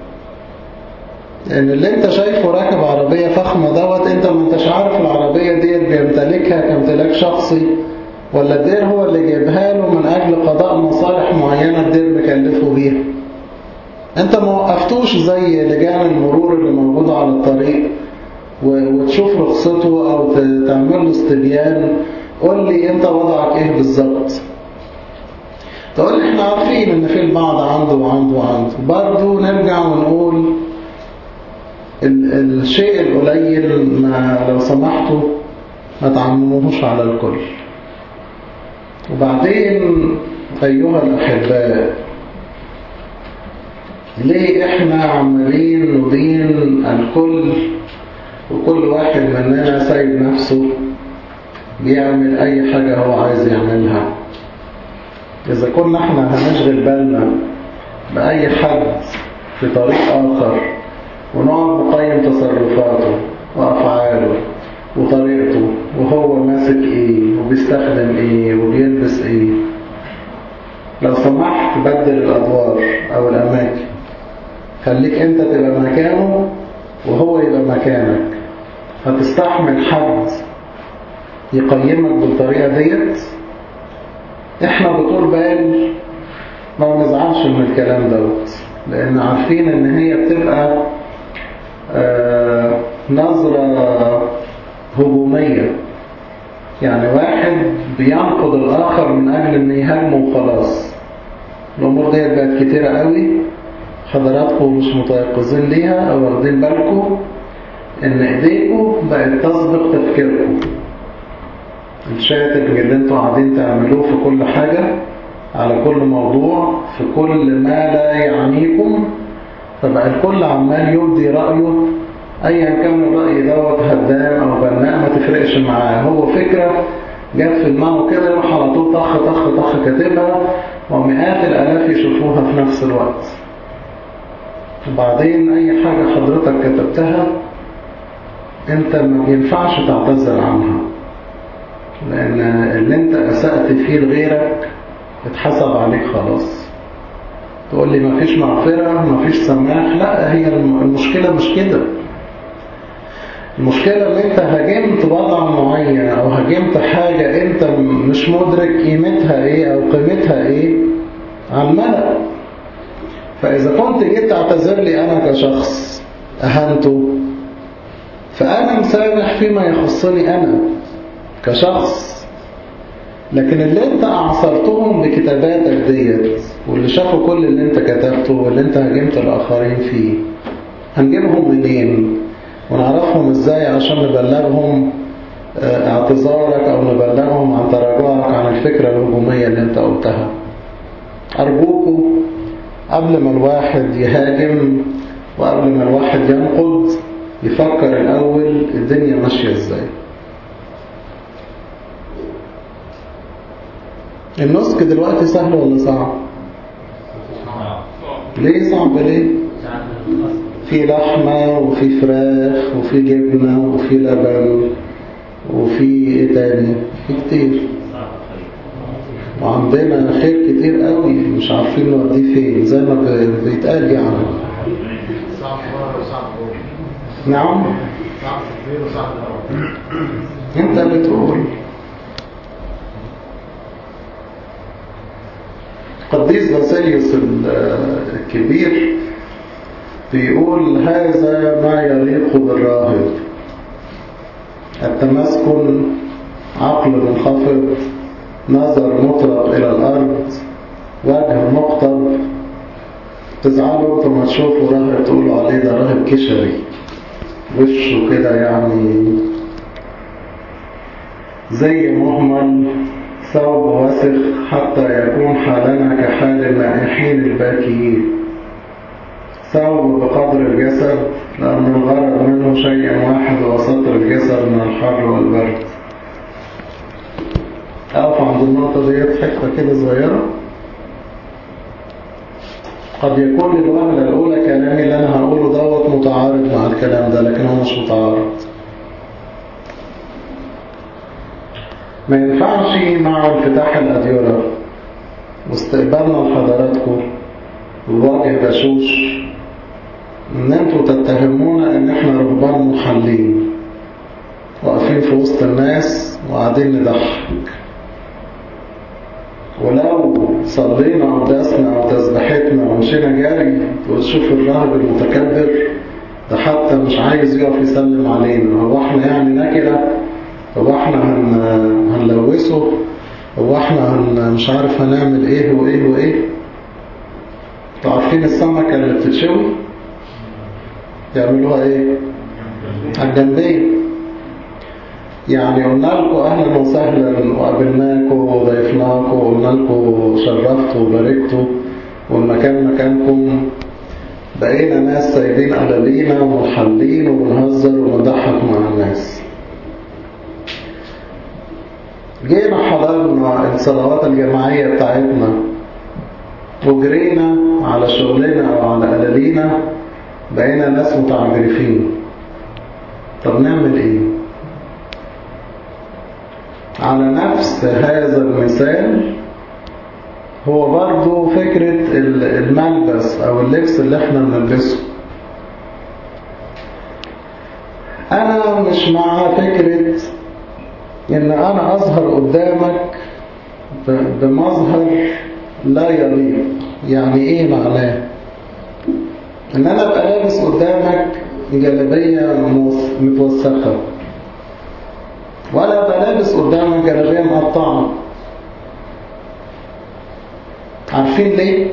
لأن اللي انت شايفه راكب عربية فخمة دوت، انت ما انتش عارف العربية دي بيمتلكها كامتلاك شخصي، ولا الدير هو اللي جايبها له من أجل قضاء مصالح معينة الدير مكلفه بيها. انت ما وقفتوش زي لجان المرور اللي موجودة على الطريق وتشوف رخصته او تعمل له استبيان، قول لي انت وضعك ايه بالظبط. تقول لي احنا عارفين ان في البعض عنده وعنده وعنده، برضو نرجع ونقول الشيء القليل ما لو سمحتوا ما تعمموهوش على الكل. وبعدين ايها الاحباء، ليه احنا عمالين ندين الكل وكل واحد مننا سايب نفسه بيعمل اي حاجة هو عايز يعملها؟ اذا كنا احنا هنشغل بالنا باي حد في طريق اخر ونقعد نقيم تصرفاته وافعاله وطريقته وهو ماسك ايه وبيستخدم ايه وبيلبس ايه، لو سمحت بدل الادوار او الاماكن. خليك انت تبقى مكانه وهو يبقى مكانك. هتستحمل حد يقيمك بالطريقة ديت؟ احنا بطول بال ما نزعلش من الكلام دوت، لان عارفين ان هي بتبقى نظرة هجومية، يعني واحد بينقض الآخر من أجل أن يهاجمه وخلاص. الأمور دي بقت كتيرة قوي، حضراتكم مش متيقظين ليها أو واخدين بالكم إن إيديكم بقت تسبق تفكيركم. الشاتم اللي انتوا قاعدين تعملوه في كل حاجة على كل موضوع في كل ما لا يعنيكم، فبقى الكل عمال يبدي رأيه، أيا كان الرأي دوت هدام أو بناء ما تفرقش معاه، هو فكرة جت في دماغه كده يروح على طول طخ طخ طخ كاتبها، ومئات الآلاف يشوفوها في نفس الوقت. وبعدين أي حاجة حضرتك كتبتها أنت ما ينفعش تعتذر عنها، لأن اللي أنت أسأت فيه لغيرك اتحسب عليك خلاص. تقول لي ما فيش مغفرة ما فيش سماح، لا، هي المشكلة مش كده. المشكلة ان انت هاجمت وضع معين او هاجمت حاجة انت مش مدرك قيمتها ايه او قيمتها ايه على الملأ. فاذا كنت جيت تعتذر لي انا كشخص اهنته، فانا مسامح فيما يخصني انا كشخص، لكن اللي انت اعصرتهم بكتاباتك ديت واللي شافوا كل اللي انت كتبته واللي انت هاجمت الاخرين فيه، هنجيبهم منين ونعرفهم ازاي عشان نبلغهم اعتذارك او نبلغهم عن تراجعك عن الفكرة الهجومية اللي انت قلتها؟ ارجوكوا قبل ما الواحد يهاجم وقبل ما الواحد ينقد يفكر الاول الدنيا ماشية ازاي. النسك دلوقتي سهل ولا صعب؟ ليه صعب ليه؟ في لحمة وفي فراخ وفي جبنة وفي لبن وفي ايه تاني؟ في كتير، وعندنا خير كتير قوي مش عارفين نوديه فين زي ما بيتقال يعني. نعم؟ انت اللي تقول. قديس باسيليوس الكبير بيقول هذا ما يليق بالراهب: التمسكن، عقل منخفض، نظر مطرق إلى الأرض، وجه مقطب. تزعلوا انتوا ما تشوفوا راهب تقولوا عليه ده راهب كشري، وشه كده يعني زي مهمل، ثوب وسخ حتى يكون حالنا كحال النائحين الباكيين، ثوب بقدر الجسد لأن الغرض منه شيء واحد وسطر الجسد من الحر والبرد. أقف عند النقطة ديت حتة كده صغيرة. قد يكون للوهلة الأولى كلامي اللي أنا هقوله دوت متعارض مع الكلام ده، لكن هو مش متعارض. ما ينفعش مع انفتاح الأديرة واستقبالنا لحضراتكم والوجه بشوش ان انتوا تتهمونا ان احنا رهبان محلين واقفين في وسط الناس وقاعدين نضحك، ولو صلينا قداسنا وتسبحتنا ومشينا جاري وتشوف الراهب المتكبر ده حتى مش عايز يقف يسلم علينا. هو احنا يعني نكرة؟ هو احنا هنلوثه؟ هو احنا مش عارف هنعمل ايه وايه وايه؟ انتوا عارفين السمكة اللي بتتشوي يعملوها ايه؟ على الجنبية. يعني قلنا لكم اهلا وسهلا وقابلناكم وضيفناكم وقلنا لكم شرفتوا وباركتوا والمكان مكانكم، بقينا ناس سايبين قلالينا ومحلين وبنهزر وبنضحك مع الناس. جينا حضرنا الصلوات الجماعية بتاعتنا وجرينا على شغلنا وعلى قلالينا، بقينا ناس متعجرفين. طب نعمل ايه؟ على نفس هذا المثال هو برضو فكرة الملبس او اللبس اللي احنا بنلبسه. انا مش مع فكرة ان انا اظهر قدامك بمظهر لا يليق. يعني ايه معناه؟ ان انا ابقى لابس قدامك جلابية متوسخة، ولا ابقى لابس قدامك جلابية مقطعة. عارفين ليه؟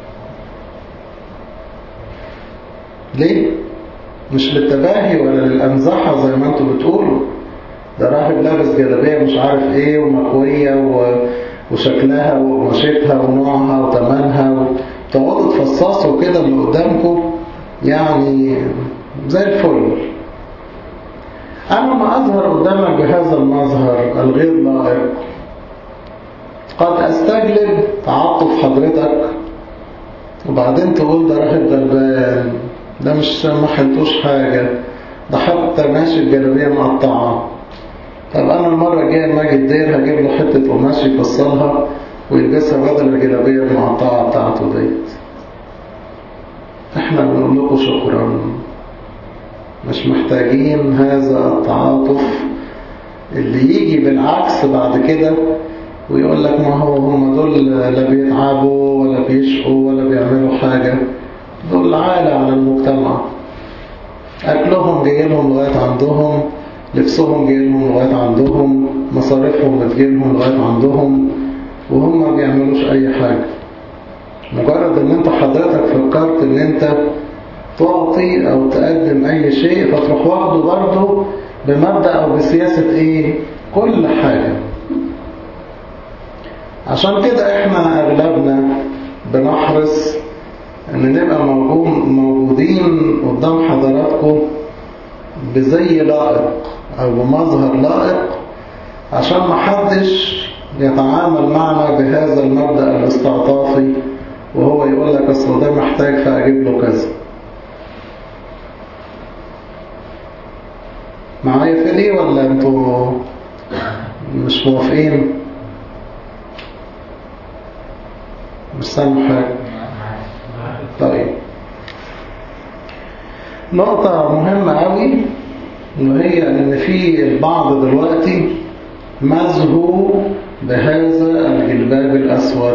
ليه؟ مش للتباهي ولا للأنزحة زي ما انتوا بتقولوا. ده راهب لابس جلابية مش عارف ايه ومكوية وشكلها وقماشتها ونوعها وتمنها، وتقعدوا تفصصوا كده اللي قدامكم يعني زي الفل. أما ما أظهر قدامك بهذا المظهر الغير لائق قد أستجلب تعاطف حضرتك، وبعدين تقول ده راجل غلبان، ده مش ما حلتوش حاجة، ده حتى ماشي الجلابية مقطعة. طب أنا المرة الجاية لما أجي الدير هجيب له حتة قماش يفصلها ويلبسها بدل الجلابية المقطعة بتاعته ديت. احنا بنقول لكم شكرا، مش محتاجين هذا التعاطف اللي يجي بالعكس بعد كده ويقول لك ما هو هم دول لا بيتعبوا ولا بيشقوا ولا بيعملوا حاجة، دول عالة على المجتمع، أكلهم جاي لهم لغاية عندهم، لبسهم جاي لهم لغاية عندهم، مصاريفهم بتجي لهم لغاية عندهم، وهم ما بيعملوش أي حاجة. مجرد ان انت حضرتك فكرت ان انت تعطي او تقدم اي شيء فتروح واخده برضه بمبدأ او بسياسة ايه كل حاجة. عشان كده احنا اغلبنا بنحرص ان نبقى موجودين قدام حضراتكم بزي لائق او بمظهر لائق، عشان ما حدش يتعامل معنا بهذا المبدأ الاستعطافي وهو يقول لك اصل ده محتاج فاجيب له كذا. معايا في دي ولا انتوا مش موافقين؟ مش سامع حاجه. طيب، نقطة مهمة قوي وهي ان في البعض دلوقتي مزهو بهذا الجلباب الاسود.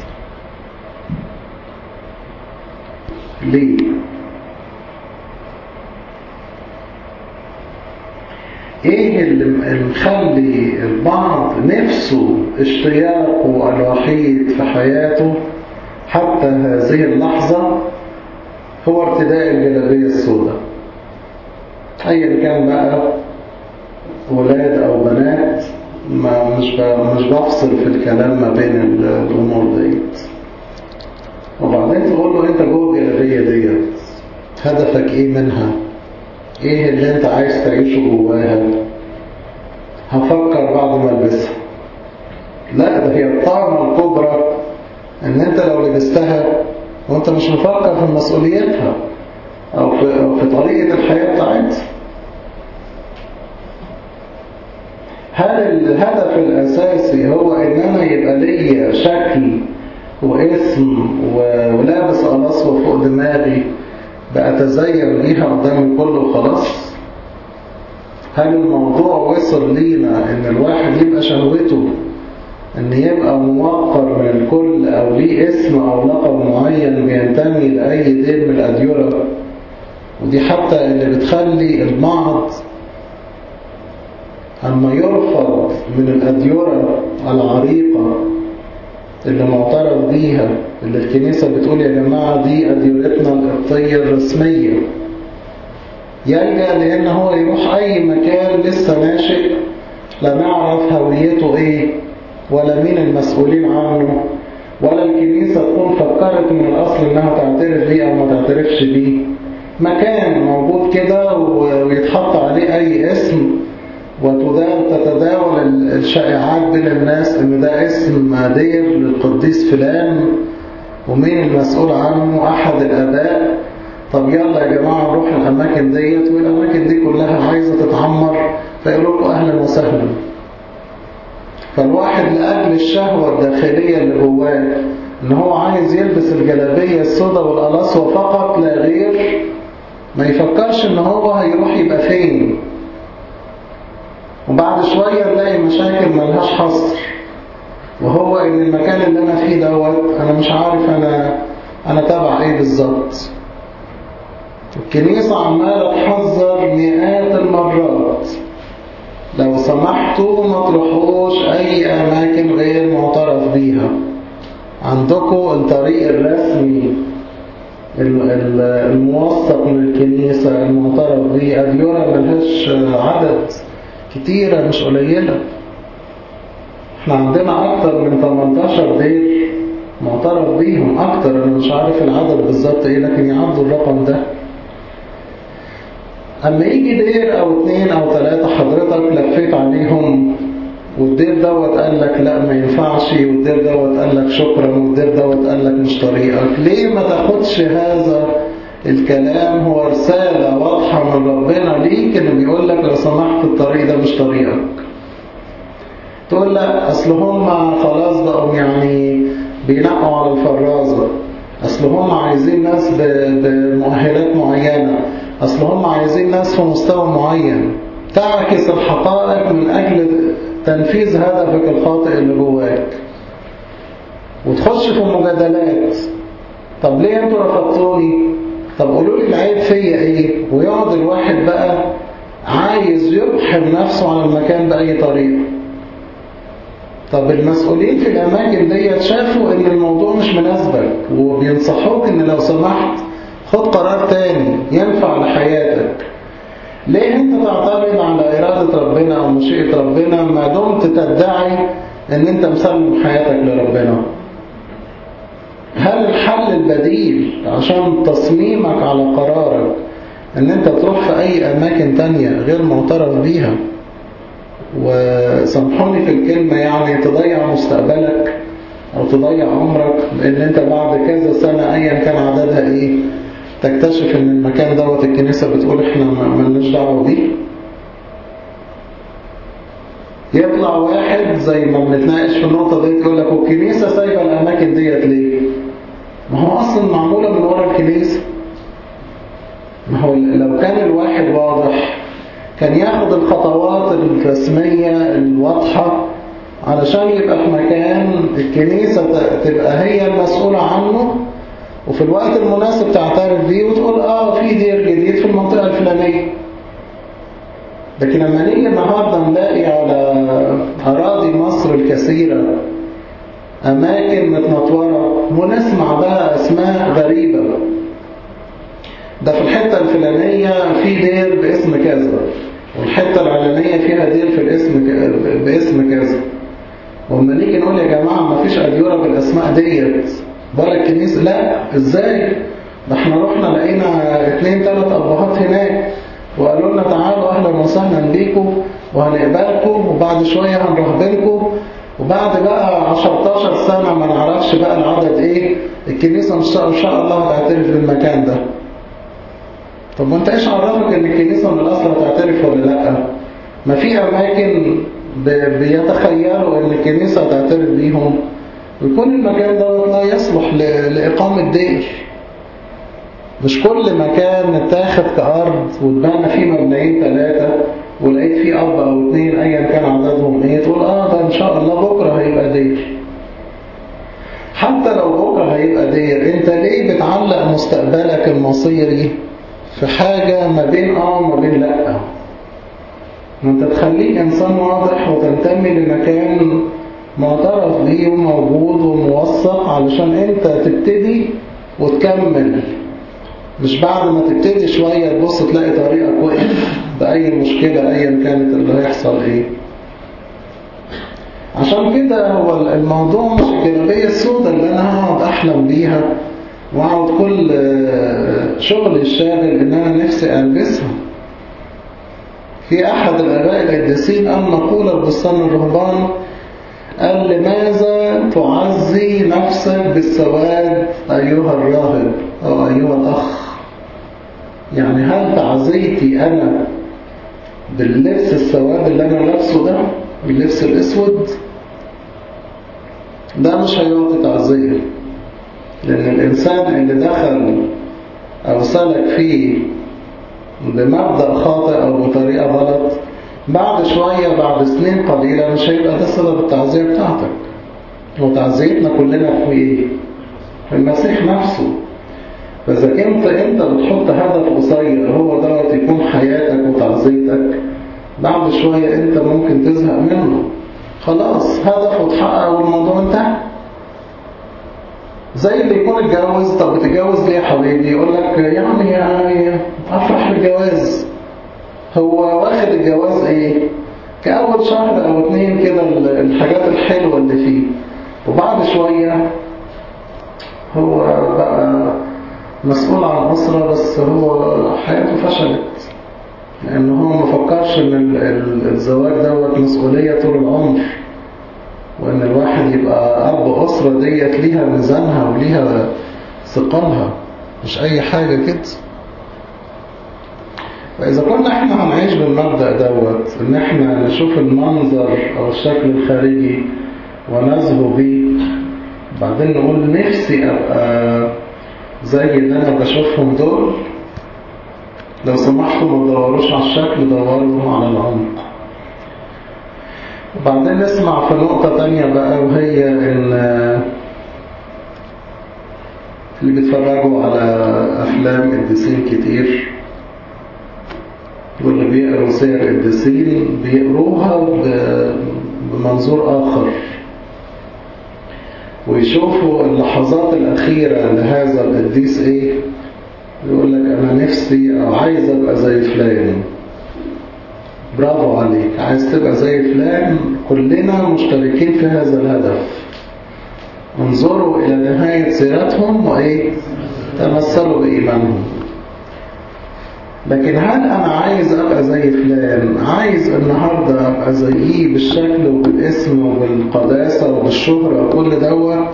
ليه؟ ايه اللي مخلي البعض نفسه اشتياقه الوحيد في حياته حتى هذه اللحظة هو ارتداء الجلابية السوداء، ايا كان بقى ولاد او بنات، مش بفصل في الكلام ما بين الامور ديت. وبعدين تقول له انت جوه الجلابية ديت هدفك ايه منها؟ ايه اللي انت عايز تعيشه جواها؟ هفكر بعد ما البسها. لا، ده هي الطعمة الكبرى ان انت لو لبستها وانت مش مفكر في مسؤوليتها او في طريقة الحياة بتاعتها. هل الهدف الاساسي هو ان انا يبقى ليا شكل واسم ولابس قلاصوة فوق دماغي بأتزين بيها قدام الكل وخلاص؟ هل الموضوع وصل لينا ان الواحد يبقى شهوته ان يبقى موقر من الكل او ليه اسم او لقب معين بينتمي لأي دين من الأديرة؟ ودي حتى اللي بتخلي البعض اما يرفض من الأديرة العريقة اللي معترف بيها، اللي الكنيسة بتقول يا جماعة دي أديرتنا القبطية الرسمية، يلجأ لأن هو يروح أي مكان لسه ناشئ لا نعرف هويته إيه ولا مين المسؤولين عنه، ولا الكنيسة تكون فكرت من الأصل إنها تعترف بيه أو ما تعترفش بيه. مكان موجود كده ويتحط عليه أي اسم وتتداول الشائعات بين الناس ان ده اسم دير للقديس فلان ومين المسؤول عنه احد الاباء. طب يلا يا جماعة نروح الاماكن ديت، والاماكن دي كلها عايزة تتعمر، فيقولوا لكم اهلا وسهلا. فالواحد لاجل الشهوة الداخلية اللي جواه ان هو عايز يلبس الجلابية السوداء والقلاصوة فقط لا غير، ما يفكرش ان هو هيروح يبقى فين. وبعد شوية نلاقي مشاكل ملهاش حصر، وهو ان المكان اللي انا فيه دوت انا مش عارف انا تبع ايه بالظبط. الكنيسة عمالة تحذر مئات المرات لو سمحتوا ما تروحوش اي اماكن غير معترف بيها. عندكم الطريق الرسمي الموثق من الكنيسة المعترف بيه، أديرة ملهاش عدد، كتيرة مش قليلة. احنا عندنا اكتر من 18 دير معترف بيهم، اكتر، انا مش عارف العدد بالظبط ايه لكن يعدوا الرقم ده. اما يجي دير او 2 أو 3 حضرتك لفيت عليهم والدير دوت قال لك لا ما ينفعش، والدير دوت قال لك شكرا، والدير دوت قال لك مش طريقك، ليه ما تاخدش هذا الكلام هو رسالة واضحة من ربنا ليك انه بيقول لك لو سمحت الطريق ده مش طريقك؟ تقول لا اصل هم خلاص بقوا يعني بينقوا على الفرازة، اصل هم عايزين ناس بمؤهلات معينة، اصل هم عايزين ناس في مستوى معين. تعكس الحقائق من اجل تنفيذ هدفك الخاطئ اللي جواك وتخش في مجادلات. طب ليه انتوا رفضتوني؟ طب قولوا لي العيب فيا ايه؟ ويقعد الواحد بقى عايز يبحر نفسه على المكان بأي طريقة. طب المسؤولين في الأماكن دي شافوا إن الموضوع مش مناسبك وبينصحوك إن لو سمحت خد قرار تاني ينفع لحياتك. ليه أنت تعترض على إرادة ربنا أو مشيئة ربنا ما دمت تدعي إن أنت مسلم حياتك لربنا؟ هل الحل البديل عشان تصميمك على قرارك إن أنت تروح في أي أماكن تانية غير معترف بيها وسامحوني في الكلمة يعني تضيع مستقبلك أو تضيع عمرك، لأن أنت بعد كذا سنة أيا كان عددها إيه تكتشف إن المكان دوت الكنيسة بتقول إحنا مالناش دعوة بيه؟ يطلع واحد زي ما بنتناقش في النقطة دي يقول لك والكنيسة سايبة الأماكن ديت ليه؟ ما هو أصلا معمولة من ورا الكنيسة. ما هو لو كان الواحد واضح كان ياخد الخطوات الرسمية الواضحة علشان يبقى في مكان الكنيسة تبقى هي المسؤولة عنه، وفي الوقت المناسب تعترف بيه وتقول في دير جديد في المنطقة الفلانية. لكن لما نيجي النهارده نلاقي على أراضي مصر الكثيرة أماكن متنطورة ونسمع بقى أسماء غريبة، ده في الحتة الفلانية في دير باسم كذا، والحتة العلانية فيها دير في باسم كذا. وما نيجي نقول يا جماعة ما فيش أديرة بالأسماء ديت بره الكنيسة، لا ازاي؟ ده احنا رحنا لقينا 2 3 أبهات هناك وقالوا لنا تعالوا أهلا وسهلا بيكم وهنقبلكم وبعد شوية هنرهبنكم، وبعد بقى 10 سنة ما نعرفش بقى العدد ايه الكنيسة إن شاء الله هتعترف بالمكان ده. طب وانت ايش عرفك ان الكنيسة من الأصل هتعترف ولا لا؟ ما في أماكن بيتخيلوا ان الكنيسة هتعترف بيهم ويكون المكان ده لا يصلح لإقامة دير. مش كل مكان اتاخد كأرض واتبنى فيه مبنيين 3 ولقيت فيه أب أو 2 أيا كان عددهم ايه تقول ده إن شاء الله بكرة هيبقى دير. حتى لو بكرة هيبقى دير انت ليه بتعلق مستقبلك المصيري في حاجة ما بين وما بين لأ؟ انت تخليك إنسان واضح وتنتمي لمكان معترف بيه وموجود وموثق علشان انت تبتدي وتكمل، مش بعد ما تبتدي شوية تبص تلاقي طريقك وقف بأي مشكلة أيا كانت اللي هيحصل ايه. عشان كده هو الموضوع مش الجلابية السوداء اللي أنا هقعد أحلم بيها وأقعد كل شغل الشاغل إن أنا نفسي ألبسها. في أحد الآباء القديسين قال مقولة بستان الرهبان، قال لماذا تعزي نفسك بالسواد أيها الراهب أو أيها الأخ؟ يعني هل تعزيتي أنا باللبس السواد اللي أنا لابسه ده، اللبس الأسود ده مش هيعطي تعزية، لأن الإنسان اللي دخل أو سلك فيه بمبدأ خاطئ أو بطريقة غلط بعد شوية بعد سنين قليلة مش هيبقى ده سبب التعزية بتاعتك. وتعزيتنا كلنا في ايه؟ في المسيح نفسه. فإذا كنت انت بتحط هدف قصير هو دوت يكون حياتك وتعزيتك، بعد شوية انت ممكن تزهق منه، خلاص هدفه اتحقق والموضوع انتهى. زي اللي يكون اتجوز، طب بتتجوز ليه يا حبيبي؟ يقول لك يعني افرح بالجواز. هو واخد الجواز ايه؟ كأول شهر أو 2 كده الحاجات الحلوة اللي فيه، وبعد شوية هو بقى مسؤول عن أسرة، بس هو حياته فشلت، لأنه هو مفكرش إن الزواج دوت مسؤولية طول العمر، وإن الواحد يبقى أب أسرة ديت ليها ميزانها وليها ثقلها، مش أي حاجة كده. فإذا كنا إحنا هنعيش بالمبدأ دوت، إن إحنا نشوف المنظر أو الشكل الخارجي ونزهو بيه، بعدين نقول نفسي أبقى زي اللي أنا بشوفهم دول، لو سمحتوا ما تدوروش على الشكل، دوروا على العمق. وبعدين نسمع في نقطة تانية بقى، وهي إن اللي بيتفرجوا على أفلام قديسين كتير واللي بيقروا سير القديسين بيقروها بمنظور آخر، ويشوفوا اللحظات الأخيرة لهذا القديس إيه، يقول لك أنا نفسي أو عايز أبقى زي فلان. برافو عليك، عايز تبقى زي فلان، كلنا مشتركين في هذا الهدف. انظروا إلى نهاية سيرتهم وإيه، تمثلوا بإيمانهم. لكن هل أنا عايز أبقى زي فلان، عايز النهاردة أبقى زيه بالشكل وبالاسم وبالقداسة وبالشهرة وكل دوت،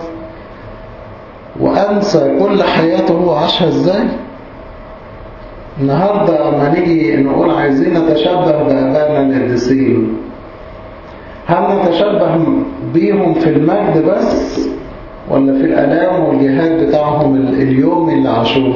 وأنسى كل حياته هو عاشها إزاي؟ النهاردة لما نيجي نقول عايزين نتشبه بآبائنا القديسين، هل نتشبه بيهم في المجد بس، ولا في الآلام والجهاد بتاعهم اليوم اللي عاشوه؟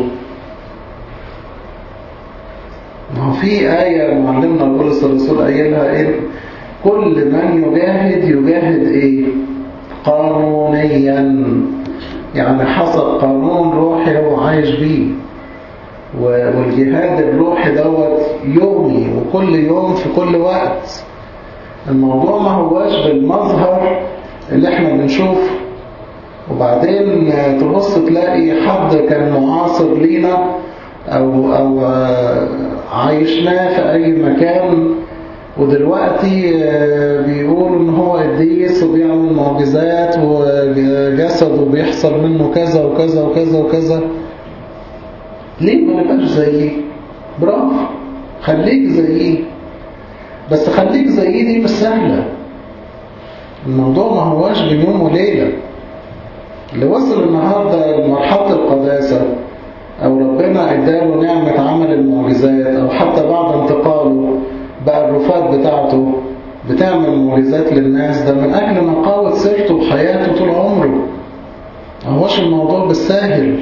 ما هو في آية معلمنا بولس الرسول قايلها إيه؟ كل من يجاهد إيه؟ قانونيا، يعني حسب قانون روحي هو عايش بيه. والجهاد الروحي دوت يومي، وكل يوم في كل وقت. الموضوع ما هواش بالمظهر اللي احنا بنشوفه، وبعدين تبص تلاقي حد كان معاصر لينا أو عايشناه في أي مكان، ودلوقتي بيقولوا إن هو قديس وبيعمل معجزات وجسده بيحصل منه كذا وكذا وكذا وكذا. ليه ما نبقاش زيه؟ برافو، خليك زيه، بس خليك زيه دي مش سهلة. الموضوع ما هواش بين يوم وليلة. اللي وصل النهاردة لمرحلة القداسة، أو ربنا اداله نعمة عمل المعجزات، أو حتى بعد انتقاله بقى الرفات بتاعته بتعمل معجزات للناس، ده من أجل نقاوة سيرته وحياته طول عمره. ما هوش الموضوع بالساهل.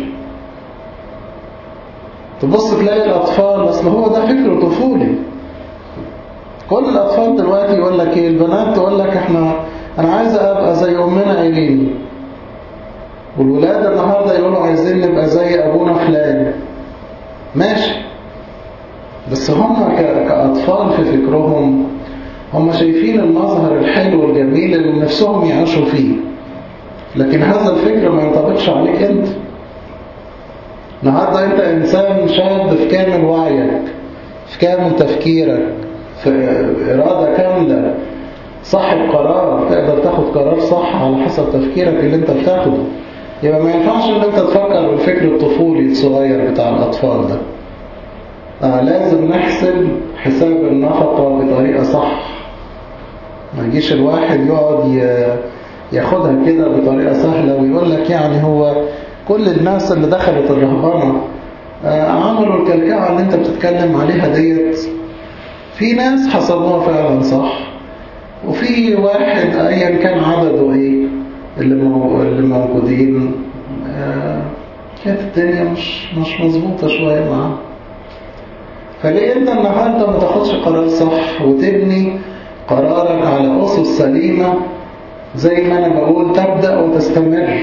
تبص تلاقي الأطفال، أصل هو ده فكر طفولي. كل الأطفال دلوقتي يقول لك إيه، البنات تقول لك أنا عايزة أبقى زي أمنا إيلين، والولاد النهاردة يقولوا عايزين نبقى زي أبونا فلان. ماشي، بس هم كأطفال في فكرهم هم شايفين المظهر الحلو الجميل اللي نفسهم يعيشوا فيه، لكن هذا الفكر ما ينطبقش عليك أنت. النهاردة أنت إنسان شاب في كامل وعيك، في كامل تفكيرك، في إرادة كاملة، صاحب قرار، تقدر تاخد قرار صح على حسب تفكيرك اللي أنت بتاخده. يبقى ما ينفعش ان انت تفكر بالفكر الطفولي الصغير بتاع الأطفال ده. لازم نحسب حساب النفقة بطريقة صح. ما يجيش الواحد يقعد ياخدها كده بطريقة سهلة ويقول لك يعني هو كل الناس اللي دخلت الرهبانة عملوا الكلكعة اللي انت بتتكلم عليها ديت. في ناس حسبوها فعلا صح، وفي واحد ايا كان عدده ايه اللي موجودين كانت الدنيا مش مظبوطة شوية معاه. فليه انت النهاردة ما تاخدش قرار صح وتبني قرارك على أسس سليمة، زي ما أنا بقول تبدأ وتستمر.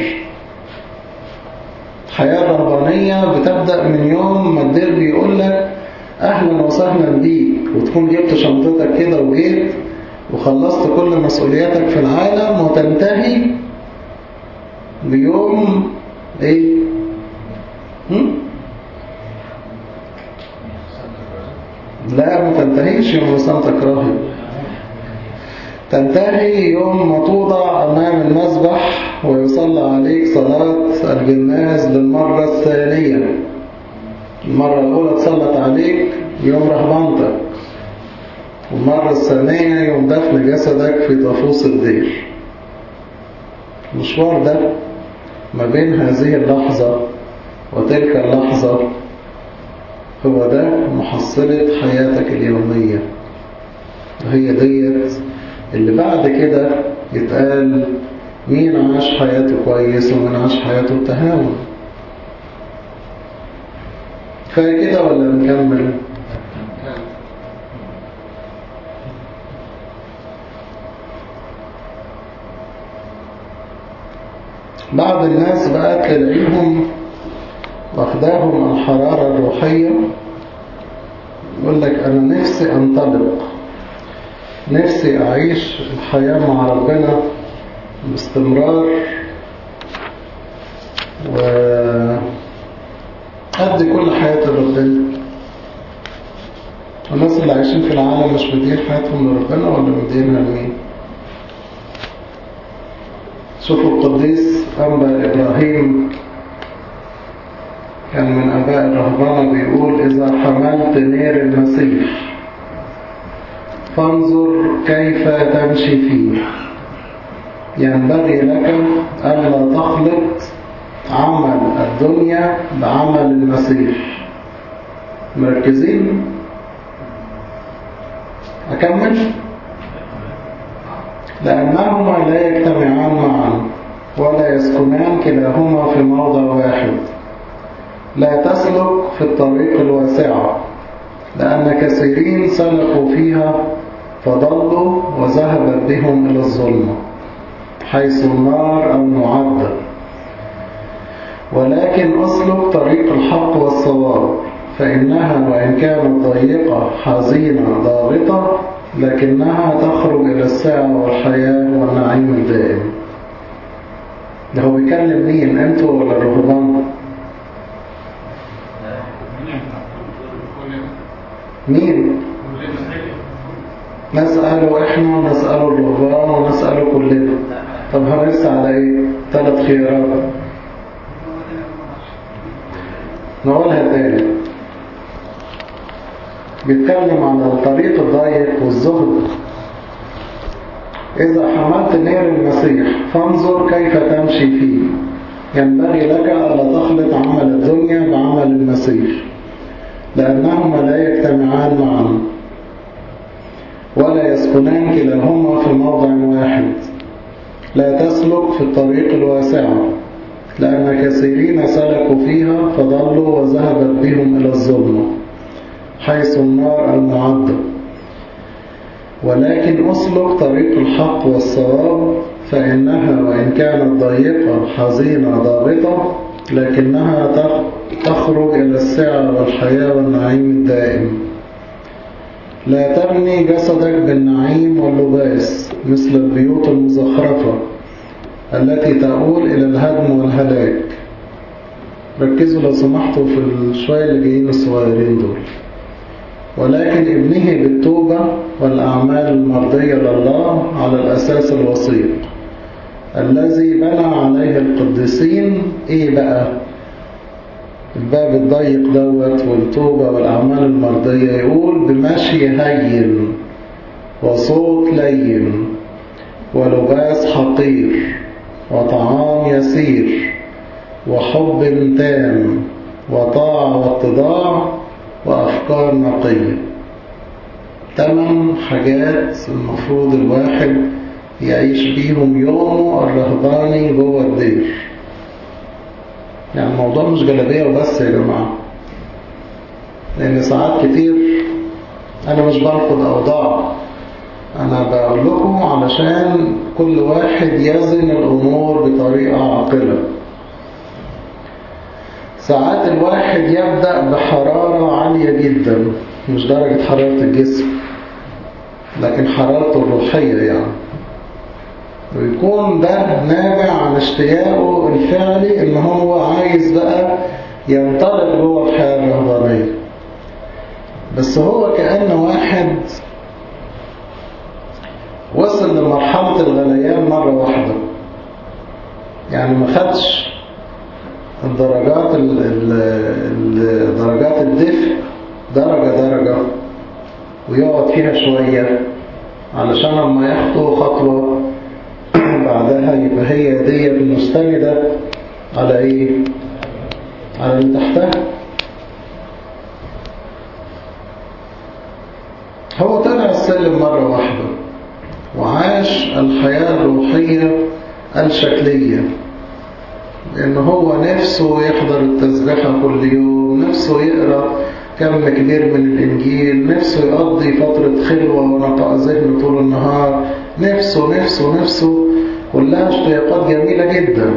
حياة رهبانية بتبدأ من يوم ما الدير بيقول لك أهلا وسهلا بيك، وتكون جبت شنطتك كده وجيت وخلصت كل مسؤولياتك في العالم، وتنتهي بيوم ايه؟ لا، ما تنتهيش يوم سنتك راهب. تنتهي يوم ما توضع أمام المذبح ويصلى عليك صلاة الجناز للمرة الثانية. المرة الأولى تصلت عليك يوم رهبنتك، والمرة الثانية يوم دفن جسدك في طفوس الدير. المشوار ده ما بين هذه اللحظة وتلك اللحظة هو ده محصلة حياتك اليومية، وهي ديت اللي بعد كده يتقال مين عاش حياته كويس ومين عاش حياته بتهاون. كفاية كده ولا نكمل؟ بعض الناس بقى تلاقيهم واخداهم الحرارة الروحية، يقول لك أنا نفسي أنطلق، نفسي أعيش الحياة مع ربنا باستمرار وأدي كل حياة ربنا. الناس اللي عايشين في العالم مش مدين حياتهم لربنا ولا مدينها لمين؟ شوفوا القديس أنبا إبراهيم كان من أباء الرهبنة بيقول إذا حملت نير المسيح فانظر كيف تمشي فيه، ينبغي لك ألا تخلط عمل الدنيا بعمل المسيح. مركزين؟ أكمل؟ لأنهما لا يجتمعان معا ولا يسكنان كلاهما في موضع واحد. لا تسلك في الطريق الواسعة لأن كثيرين سلكوا فيها فضلوا وذهبت بهم إلى الظلمة حيث النار المعدة، ولكن أسلك طريق الحق والصواب فإنها وإن كانت ضيقة حزينة ضاغطة لكنها تخرج إلى السعة والحياة والنعيم الدائم. ده هو بيكلم مين؟ أنتوا ولا الرهبان؟ مين؟ نسأله إحنا ونسأله الرهبان ونسأله كلنا. طب هنرسى على إيه؟ 3 خيارات نقولها تاني. بيتكلم عن الطريق الضيق والزهد. إذا حملت نير المسيح فانظر كيف تمشي فيه، ينبغي لك ألا تخلط عمل الدنيا بعمل المسيح لأنهما لا يجتمعان معا ولا يسكنان كلاهما في موضع واحد. لا تسلك في الطريق الواسعة لأن كثيرين سلكوا فيها فضلوا وذهبت بهم إلى الظلمة حيث النار المعدة، ولكن أسلك طريق الحق والصواب فإنها وإن كانت ضيقة حزينة ضاغطة لكنها تخرج إلى السعة والحياة والنعيم الدائم. لا تبني جسدك بالنعيم واللباس مثل البيوت المزخرفة التي تؤول إلى الهدم والهلاك. ركزوا لو سمحتوا في الشوية اللي جايين الصغيرين دول. ولكن ابنه بالتوبة والأعمال المرضية لله على الأساس الوثيق الذي بنى عليه القديسين. إيه بقى؟ الباب الضيق دوت والتوبة والأعمال المرضية يقول بمشي هين وصوت لين ولباس حقير وطعام يسير وحب تام وطاعة واتضاع وأفكار نقية. 8 حاجات المفروض الواحد يعيش بيهم يومه الرهباني جوه الدير. يعني الموضوع مش جلابية وبس يا جماعة، لأن ساعات كتير أنا مش برفض أوضاع، أنا بقول لكم علشان كل واحد يزن الأمور بطريقة عاقلة. ساعات الواحد يبدأ بحرارة عالية جدا، مش درجة حرارة الجسم لكن حرارته الروحية يعني، ويكون ده نابع عن اشتياقه الفعلي ان هو عايز بقى ينطلق جوه الحياة الرهبانية. بس هو كأنه واحد وصل لمرحلة الغليان مرة واحدة، يعني ما خدش درجات الدفء درجة ويقعد فيها شوية علشان لما يخطو خطوة بعدها يبقى هي دي المستندة على ايه؟ على اللي تحتها. هو طلع السلم مرة واحدة وعاش الحياة الروحية الشكلية، لأن هو نفسه يحضر التسبيحة كل يوم، نفسه يقرأ كم كبير من الإنجيل، نفسه يقضي فترة خلوة ونقاء ذهن طول النهار، نفسه كلها اشتياقات جميلة جدا.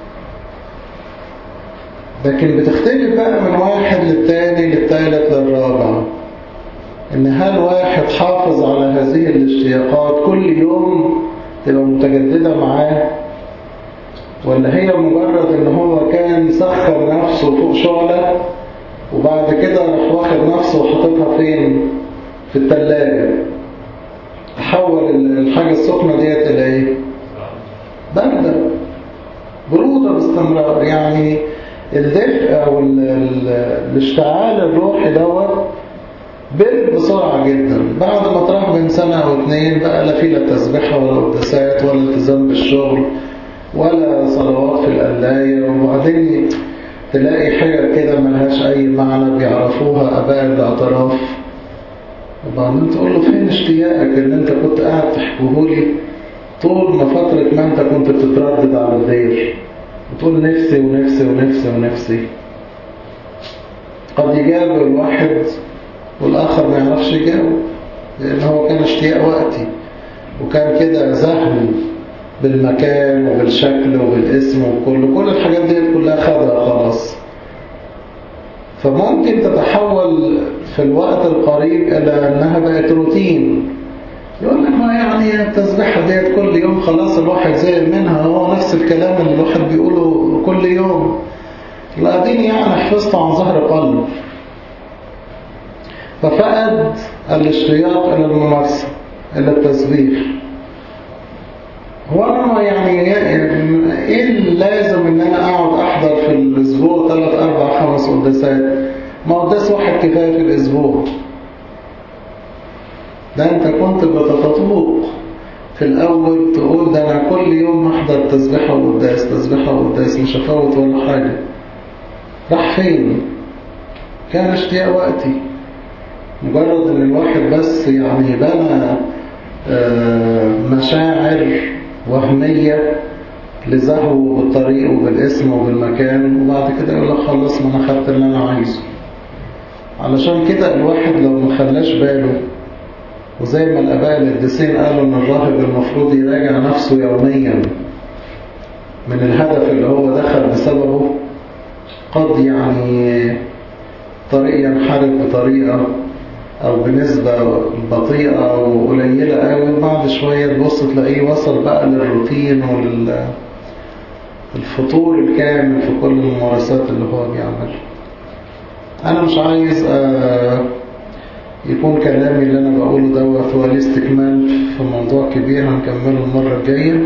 لكن بتختلف بقى من واحد للتاني للتالت للرابع، إن هل واحد حافظ على هذه الاشتياقات كل يوم تبقى متجددة معاه، ولا هي مجرد إن هو كان سخر نفسه فوق شعلة وبعد كده راح واخد نفسه وحطتها فين؟ في التلاجة، تحول الحاجة السخنة ديت إلى إيه؟ باردة، برودة باستمرار. يعني الدفء أو الاشتعال الروحي دوت برد بسرعة جدا. بعد ما تروح بين سنة أو 2 بقى لا في لا تسبيحة ولا قداسات ولا التزام بالشغل ولا صلوات في القلاية، وبعدين تلاقي حاجة كده ملهاش أي معنى بيعرفوها آباء الاعتراف، وبعدين تقول له فين اشتياقك اللي انت كنت قاعد تحكيهولي طول ما فترة ما انت كنت بتتردد على الدير وتقول نفسي ونفسي ونفسي ونفسي. قد يجاوب الواحد والآخر ما يعرفش يجاوب، لأن هو كان اشتياق وقتي وكان كده ذهن بالمكان وبالشكل وبالاسم كل الحاجات دي كلها خدها خلاص. فممكن تتحول في الوقت القريب إلى أنها بقت روتين. يقول لك ما يعني التسبيحة ديت كل يوم خلاص الواحد زهق منها، هو نفس الكلام اللي الواحد بيقوله كل يوم. القديم يعني حفظته عن ظهر قلب، ففقد الاشتياق إلى الممارسة إلى التسبيح. هو أنا يعني إيه اللازم إن أنا أقعد أحضر في الأسبوع 3 4 5 قداسات؟ ما قداس واحد كفاية في الأسبوع. ده أنت كنت بتتطوق في الأول تقول ده أنا كل يوم أحضر تسبيحة وقداس تسبيحة وقداس مش هفوت ولا حاجة. راح فين؟ كان اشتياق وقتي. مجرد إن الواحد بس يعني بنى مشاعر وهمية لزهو بالطريق وبالاسم وبالمكان، وبعد كده يقول لك خلص ما أنا خدت اللي أنا عايزه. علشان كده الواحد لو ما خلاش باله، وزي ما الآباء القديسين قالوا إن الراهب المفروض يراجع نفسه يوميا من الهدف اللي هو دخل بسببه، قد يعني طريق ينحرف بطريقة أو بنسبة بطيئة أو قليلة أوي، بعد شوية تبص تلاقيه وصل بقى للروتين والفطور الكامل في كل الممارسات اللي هو بيعملها. أنا مش عايز يكون كلامي اللي أنا بقوله دوت هو ليه استكمال في موضوع كبير هنكمله المرة الجاية،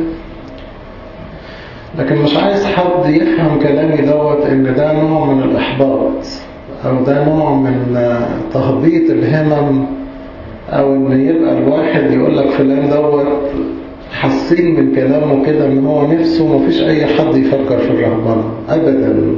لكن مش عايز حد يفهم كلامي دوت إن ده نوع من الإحباط أو ده نوع من تهبيط الهمم، أو إن يبقى الواحد يقول لك فلان دوت حاسين من كلامه كده إن هو نفسه مفيش أي حد يفكر في الرهبنة أبدا.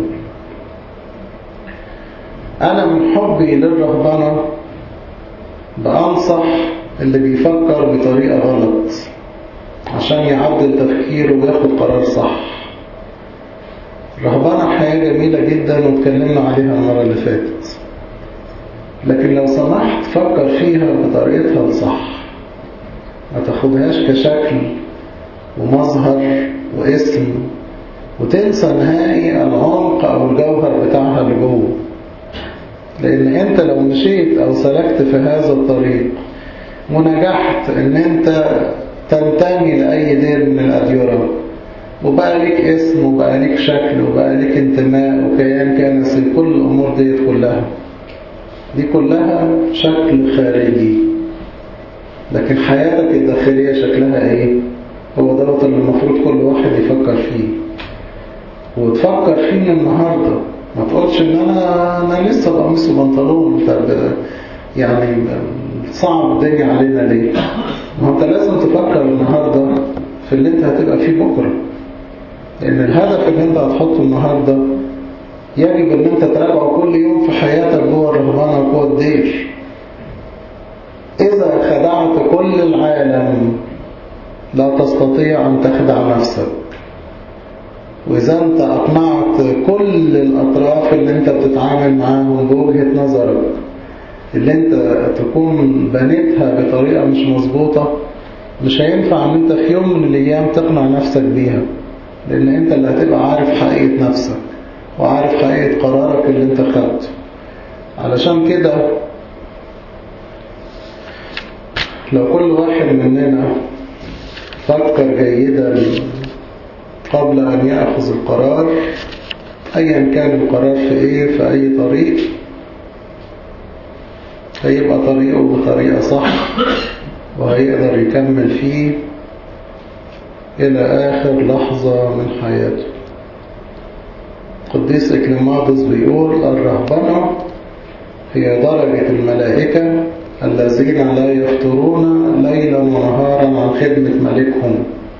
أنا من حبي للرهبنة بأنصح اللي بيفكر بطريقة غلط عشان يعدل تفكيره وياخد قرار صح. الرهبنة حياة جميلة جدا واتكلمنا عليها المرة اللي فاتت، لكن لو سمحت فكر فيها بطريقتها الصح، ما تاخدهاش كشكل ومظهر واسم وتنسى نهائي العمق أو الجوهر بتاعها اللي جوه. لأن أنت لو مشيت أو سلكت في هذا الطريق ونجحت أن أنت تنتمي لأي دير من الأديرة وبقى ليك اسم وبقى ليك شكل وبقى ليك انتماء وكيان كنسي، كل الأمور دي كلها شكل خارجي لكن حياتك الداخلية شكلها ايه؟ هو ده اللي المفروض كل واحد يفكر فيه، وتفكر فيه من النهاردة. ما تقولش ان انا لسه بقميص وبنطلون، يعني صعب الدنيا علينا ليه؟ ما انت لازم تفكر النهاردة في اللي انت هتبقى فيه بكرة، لان الهدف اللي انت هتحطه النهاردة يجب ان انت تراجعه كل يوم في حياتك جوه الرهبانة وجوه الدير. اذا خدعت كل العالم لا تستطيع ان تخدع نفسك، واذا انت اقنعت كل الاطراف اللي انت بتتعامل معاهم بوجهة نظرك اللي انت تكون بنيتها بطريقة مش مظبوطة، مش هينفع ان انت في يوم من الايام تقنع نفسك بيها، لان انت اللي هتبقى عارف حقيقة نفسك وعارف حقيقة قرارك اللي انت خدته. علشان كده لو كل واحد مننا فكر جيدا قبل أن يأخذ القرار، أيا كان القرار في إيه، في أي طريق، هيبقى طريقه بطريقة صح وهيقدر يكمل فيه إلى آخر لحظة من حياته. قديس إكليماندس بيقول: الرهبنة هي درجة الملائكة الذين لا يفترون ليلا ونهارا عن خدمة ملكهم،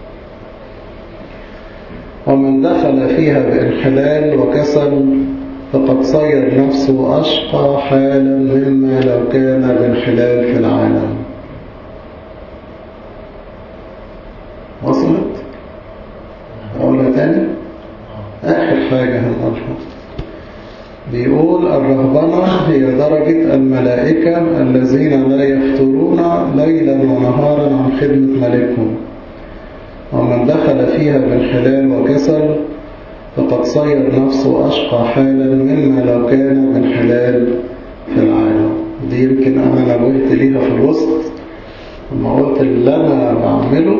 ومن دخل فيها بانحلال وكسل فقد صير نفسه أشقى حالا مما لو كان بانحلال في العالم. وصلت؟ أقولها تاني؟ آخر حاجة هنقولها. بيقول: الرهبنة هي درجة الملائكة الذين لا يفترون ليلا ونهارا عن خدمة ملكهم، ومن دخل فيها بانحلال وكسل فقد صير نفسه أشقى حالا مما لو كان بانحلال في العالم. دي يمكن أنا نبهت ليها في الوسط لما قلت اللي أنا بعمله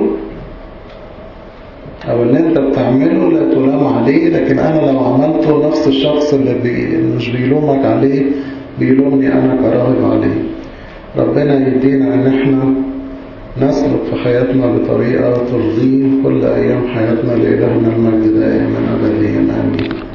أو اللي أنت بتعمله لا تلام عليه، لكن أنا لو عملته نفس الشخص اللي مش بيلومك عليه بيلومني أنا كراهب عليه. ربنا يدينا أن احنا نسلك في حياتنا بطريقة ترضيه كل أيام حياتنا، لإلهنا المجد دائما أبديا آمين.